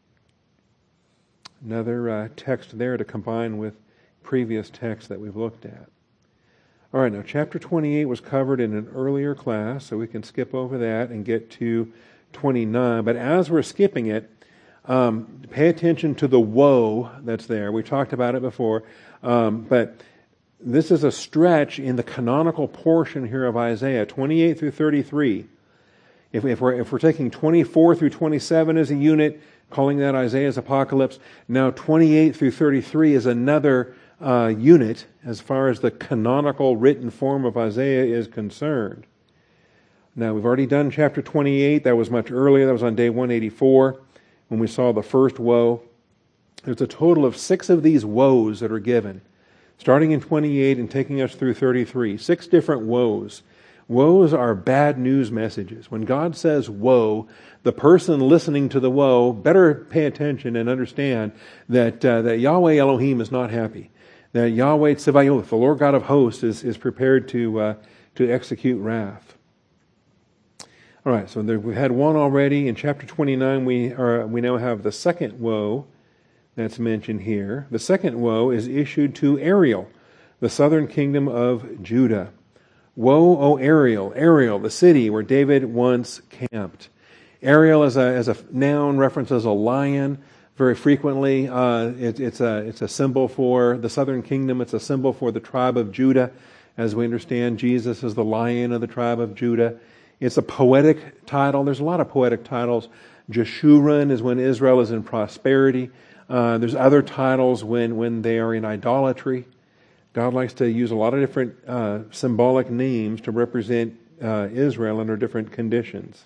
Another uh, text there to combine with previous texts that we've looked at. All right, now chapter twenty-eight was covered in an earlier class, so we can skip over that and get to twenty-nine. But as we're skipping it, um, pay attention to the woe that's there. We talked about it before, um, but this is a stretch in the canonical portion here of Isaiah, twenty-eight through thirty-three. If, if we're if we're taking twenty-four through twenty-seven as a unit, calling that Isaiah's apocalypse, now twenty-eight through thirty-three is another uh, unit as far as the canonical written form of Isaiah is concerned. Now, we've already done chapter twenty-eight. That was much earlier. That was on day one eighty-four when we saw the first woe. There's a total of six of these woes that are given, starting in twenty-eight and taking us through thirty-three. Six different woes. Woes are bad news messages. When God says woe, the person listening to the woe better pay attention and understand that uh, that Yahweh Elohim is not happy. That Yahweh Tsevaoth, the Lord God of hosts, is, is prepared to uh, to execute wrath. All right, so there, we've had one already. In chapter twenty-nine, we are we now have the second woe that's mentioned here. The second woe is issued to Ariel, the southern kingdom of Judah. Woe, O Ariel, Ariel, the city where David once camped. Ariel as a as a noun references a lion very frequently. Uh, it, it's a it's a symbol for the southern kingdom. It's a symbol for the tribe of Judah, as we understand Jesus is the lion of the tribe of Judah. It's a poetic title. There's a lot of poetic titles. Jeshurun is when Israel is in prosperity. Uh, there's other titles when when they are in idolatry. God likes to use a lot of different uh, symbolic names to represent uh, Israel under different conditions.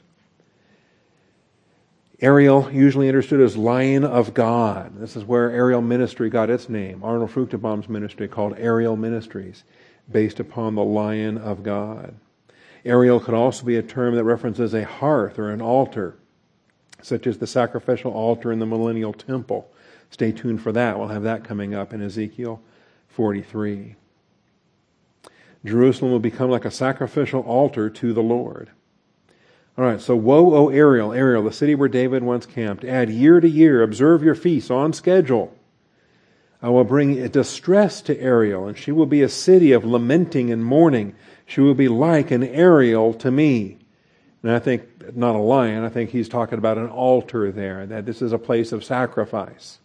Ariel, usually understood as Lion of God. This is where Ariel Ministry got its name. Arnold Fruchtenbaum's ministry called Ariel Ministries, based upon the Lion of God. Ariel could also be a term that references a hearth or an altar, such as the sacrificial altar in the millennial temple. Stay tuned for that. We'll have that coming up in Ezekiel forty-three. Jerusalem will become like a sacrificial altar to the Lord. All right, so woe, O Ariel, Ariel, the city where David once camped. Add year to year, observe your feasts on schedule. I will bring distress to Ariel, and she will be a city of lamenting and mourning. She will be like an Ariel to me. And I think, not a lion, I think he's talking about an altar there, that this is a place of sacrifice.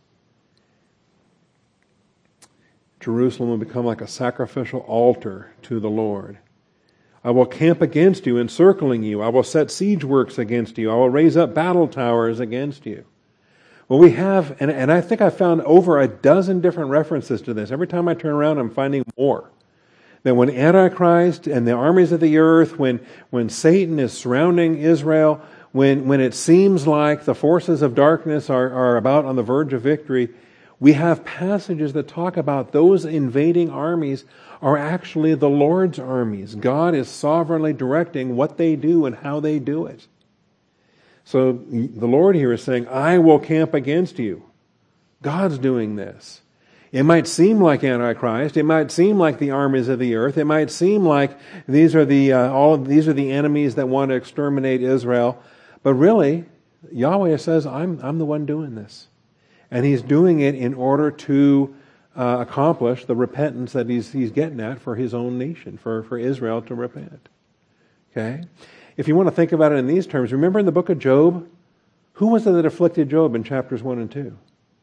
Jerusalem will become like a sacrificial altar to the Lord. I will camp against you, encircling you. I will set siege works against you. I will raise up battle towers against you. Well, we have, and, and I think I found over a dozen different references to this. Every time I turn around, I'm finding more. That when Antichrist and the armies of the earth, when, when Satan is surrounding Israel, when, when it seems like the forces of darkness are, are about on the verge of victory, we have passages that talk about those invading armies are actually the Lord's armies. God is sovereignly directing what they do and how they do it. So the Lord here is saying, I will camp against you. God's doing this. It might seem like Antichrist. It might seem like the armies of the earth. It might seem like these are the uh, all of, these are the enemies that want to exterminate Israel. But really, Yahweh says, I'm I'm the one doing this, and He's doing it in order to uh, accomplish the repentance that He's He's getting at for His own nation, for for Israel to repent. Okay, if you want to think about it in these terms, remember in the book of Job, who was it that afflicted Job in chapters one and two?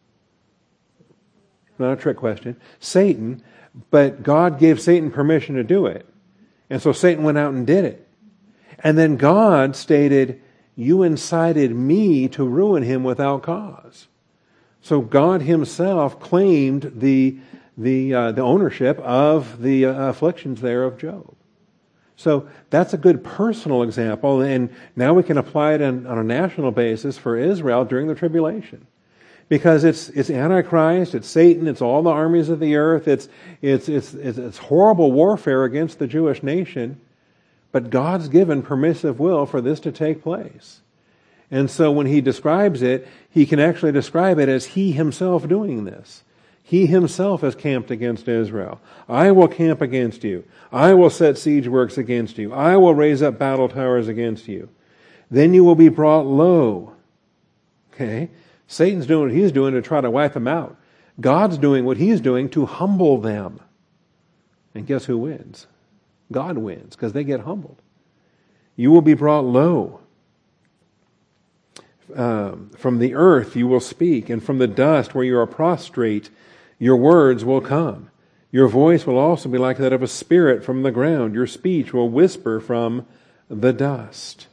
Not a trick question. Satan, but God gave Satan permission to do it. And so Satan went out and did it. And then God stated, you incited me to ruin him without cause. So God himself claimed the, the, uh, the ownership of the uh, afflictions there of Job. So that's a good personal example, and now we can apply it on, on a national basis for Israel during the tribulation. Because it's it's Antichrist, it's Satan, it's all the armies of the earth, it's it's it's it's, it's horrible warfare against the Jewish nation, but God's given permissive will for this to take place. And so when He describes it, He can actually describe it as He Himself doing this. He Himself has camped against Israel. I will camp against you. I will set siege works against you. I will raise up battle towers against you. Then you will be brought low. Okay? Satan's doing what he's doing to try to wipe them out. God's doing what He's doing to humble them. And guess who wins? God wins, because they get humbled. You will be brought low. Um, from the earth you will speak, and from the dust where you are prostrate, your words will come. Your voice will also be like that of a spirit from the ground. Your speech will whisper from the dust.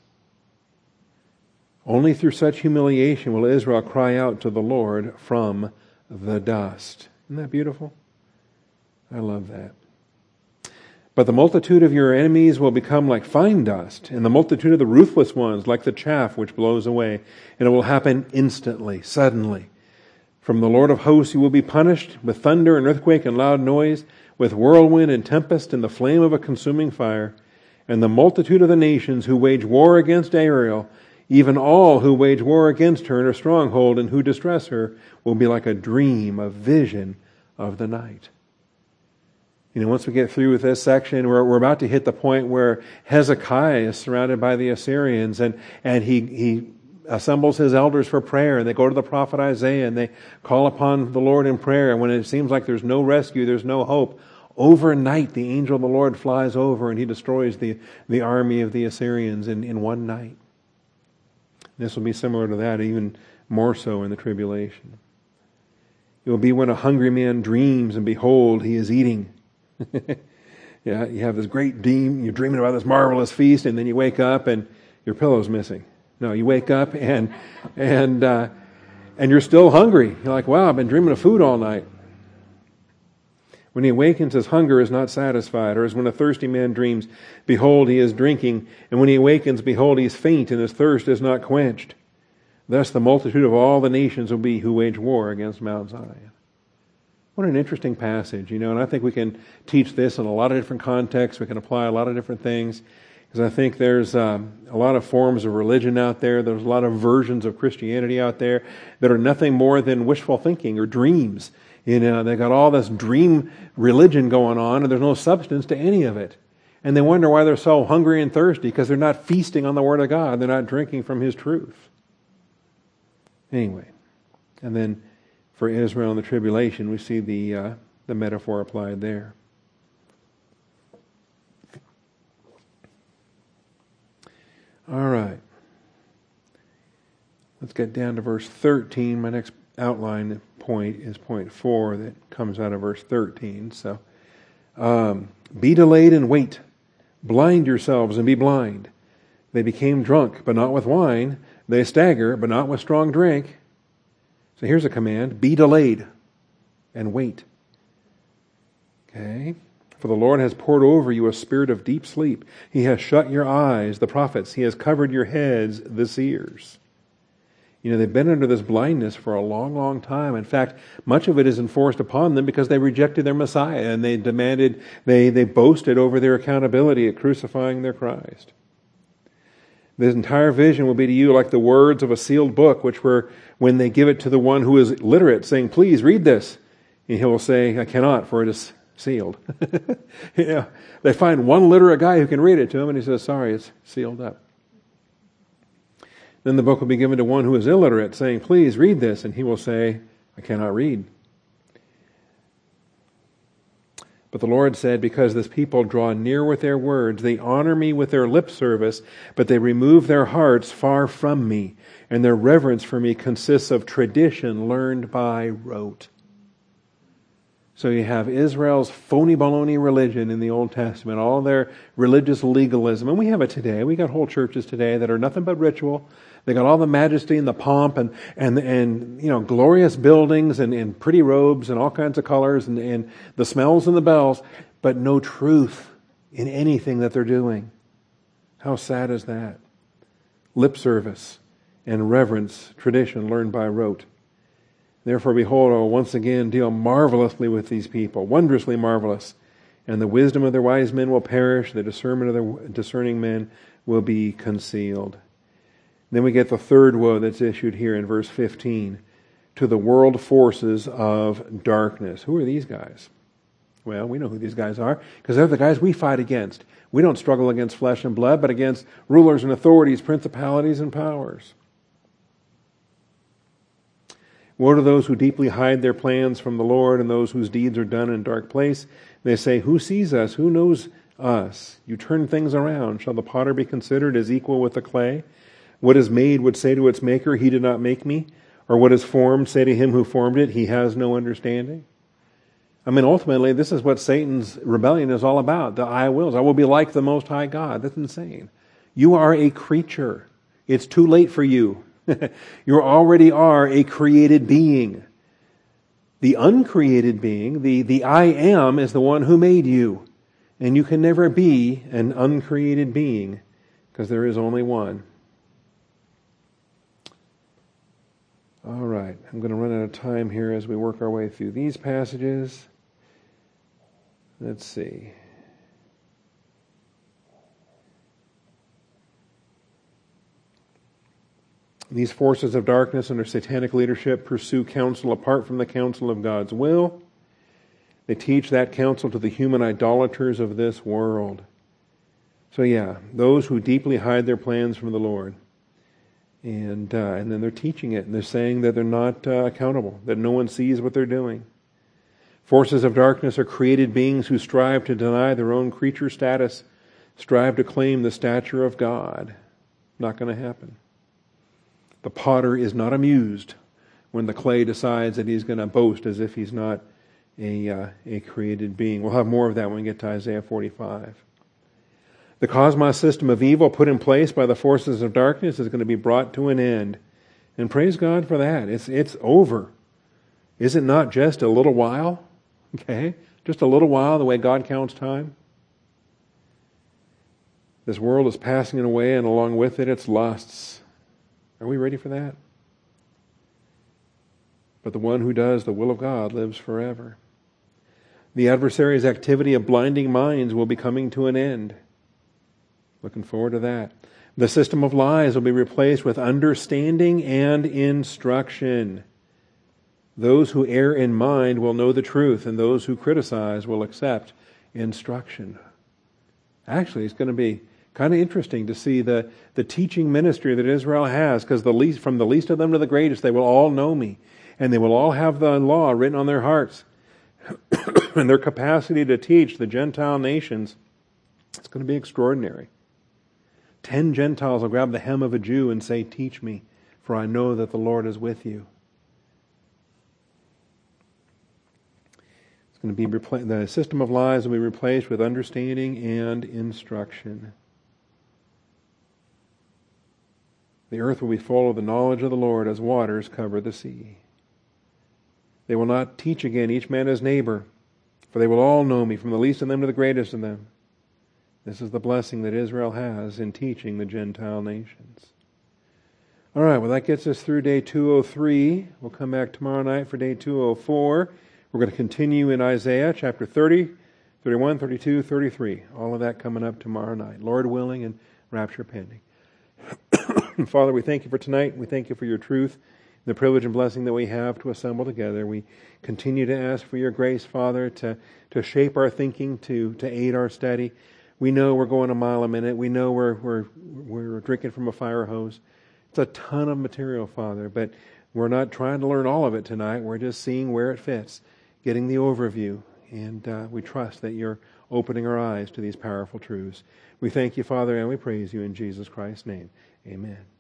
Only through such humiliation will Israel cry out to the Lord from the dust. Isn't that beautiful? I love that. But the multitude of your enemies will become like fine dust, and the multitude of the ruthless ones like the chaff which blows away. And it will happen instantly, suddenly. From the Lord of hosts you will be punished with thunder and earthquake and loud noise, with whirlwind and tempest and the flame of a consuming fire. And the multitude of the nations who wage war against Ariel, even all who wage war against her in her stronghold and who distress her, will be like a dream, a vision of the night. You know, once we get through with this section, we're, we're about to hit the point where Hezekiah is surrounded by the Assyrians, and, and he, he assembles his elders for prayer, and they go to the prophet Isaiah, and they call upon the Lord in prayer. And when it seems like there's no rescue, there's no hope, overnight the angel of the Lord flies over, and he destroys the, the army of the Assyrians in, in one night. This will be similar to that, even more so in the tribulation. It will be when a hungry man dreams, and behold, he is eating. Yeah, you have this great dream, you're dreaming about this marvelous feast, and then you wake up and your pillow's missing. No, you wake up and and uh, and you're still hungry. You're like, wow, I've been dreaming of food all night. When he awakens, his hunger is not satisfied. Or as when a thirsty man dreams, behold, he is drinking. And when he awakens, behold, he is faint, and his thirst is not quenched. Thus the multitude of all the nations will be who wage war against Mount Zion. What an interesting passage, you know, and I think we can teach this in a lot of different contexts. We can apply a lot of different things, because I think there's um, a lot of forms of religion out there. There's a lot of versions of Christianity out there that are nothing more than wishful thinking or dreams. You know, they got all this dream religion going on, and there's no substance to any of it. And they wonder why they're so hungry and thirsty, because they're not feasting on the Word of God. They're not drinking from His truth. Anyway, and then for Israel in the tribulation, we see the uh, the metaphor applied there. All right. Let's get down to verse thirteen. My next outline point is point four that comes out of verse thirteen. So, um, be delayed and wait. Blind yourselves and be blind. They became drunk, but not with wine. They stagger, but not with strong drink. So here's a command: be delayed and wait. Okay? For the Lord has poured over you a spirit of deep sleep. He has shut your eyes, the prophets. He has covered your heads, the seers. You know, they've been under this blindness for a long, long time. In fact, much of it is enforced upon them because they rejected their Messiah and they demanded, they, they boasted over their accountability at crucifying their Christ. This entire vision will be to you like the words of a sealed book, which were when they give it to the one who is literate, saying, please read this. And he will say, I cannot, for it is sealed. You know, they find one literate guy who can read it to him, and he says, sorry, it's sealed up. Then the book will be given to one who is illiterate, saying, please read this. And he will say, I cannot read. But the Lord said, because this people draw near with their words, they honor me with their lip service, but they remove their hearts far from me, and their reverence for me consists of tradition learned by rote. So you have Israel's phony baloney religion in the Old Testament, all their religious legalism, and we have it today. We got whole churches today that are nothing but ritual. They got all the majesty and the pomp and and and you know glorious buildings and, and pretty robes and all kinds of colors and, and the smells and the bells, but no truth in anything that they're doing. How sad is that? Lip service and reverence, tradition learned by rote. Therefore, behold, I will once again deal marvelously with these people, wondrously marvelous. And the wisdom of their wise men will perish, the discernment of their discerning men will be concealed. Then we get the third woe that's issued here in verse fifteen. To the world forces of darkness. Who are these guys? Well, we know who these guys are, because they're the guys we fight against. We don't struggle against flesh and blood, but against rulers and authorities, principalities and powers. Woe to those who deeply hide their plans from the Lord, and those whose deeds are done in a dark place. They say, who sees us? Who knows us? You turn things around. Shall the potter be considered as equal with the clay? What is made would say to its maker, he did not make me. Or what is formed, say to him who formed it, he has no understanding. I mean, ultimately, this is what Satan's rebellion is all about. The I wills. I will be like the Most High God. That's insane. You are a creature. It's too late for you. You already are a created being. The uncreated being, the, the I am, is the one who made you. And you can never be an uncreated being, because there is only one. All right, I'm going to run out of time here as we work our way through these passages. Let's see. These forces of darkness under satanic leadership pursue counsel apart from the counsel of God's will. They teach that counsel to the human idolaters of this world. So yeah, those who deeply hide their plans from the Lord. And uh, and then they're teaching it, and they're saying that they're not uh, accountable, that no one sees what they're doing. Forces of darkness are created beings who strive to deny their own creature status, strive to claim the stature of God. Not going to happen. The potter is not amused when the clay decides that he's going to boast as if he's not a uh, a created being. We'll have more of that when we get to Isaiah forty-five. The cosmos system of evil put in place by the forces of darkness is going to be brought to an end. And praise God for that. It's it's over. Is it not just a little while? Okay? Just a little while, the way God counts time. This world is passing away, and along with it, its lusts. Are we ready for that? But the one who does the will of God lives forever. The adversary's activity of blinding minds will be coming to an end. Looking forward to that. The system of lies will be replaced with understanding and instruction. Those who err in mind will know the truth, and those who criticize will accept instruction. Actually, it's going to be kind of interesting to see the, the teaching ministry that Israel has, because the least, from the least of them to the greatest, they will all know me, and they will all have the law written on their hearts. And their capacity to teach the Gentile nations, it's going to be extraordinary. Ten Gentiles will grab the hem of a Jew and say, teach me, for I know that the Lord is with you. It's going to be repla- the system of lies will be replaced with understanding and instruction. The earth will be full of the knowledge of the Lord as waters cover the sea. They will not teach again each man his neighbor, for they will all know me, from the least of them to the greatest of them. This is the blessing that Israel has in teaching the Gentile nations. All right, well, that gets us through day two oh three. We'll come back tomorrow night for day two oh four. We're going to continue in Isaiah chapter thirty, thirty-one, thirty-two, thirty-three. All of that coming up tomorrow night, Lord willing and rapture pending. Father, we thank you for tonight. We thank you for your truth, the privilege and blessing that we have to assemble together. We continue to ask for your grace, Father, to, to shape our thinking, to, to aid our study. We know we're going a mile a minute. We know we're, we're, we're drinking from a fire hose. It's a ton of material, Father, but we're not trying to learn all of it tonight. We're just seeing where it fits, getting the overview, and uh, we trust that you're opening our eyes to these powerful truths. We thank you, Father, and we praise you in Jesus Christ's name. Amen.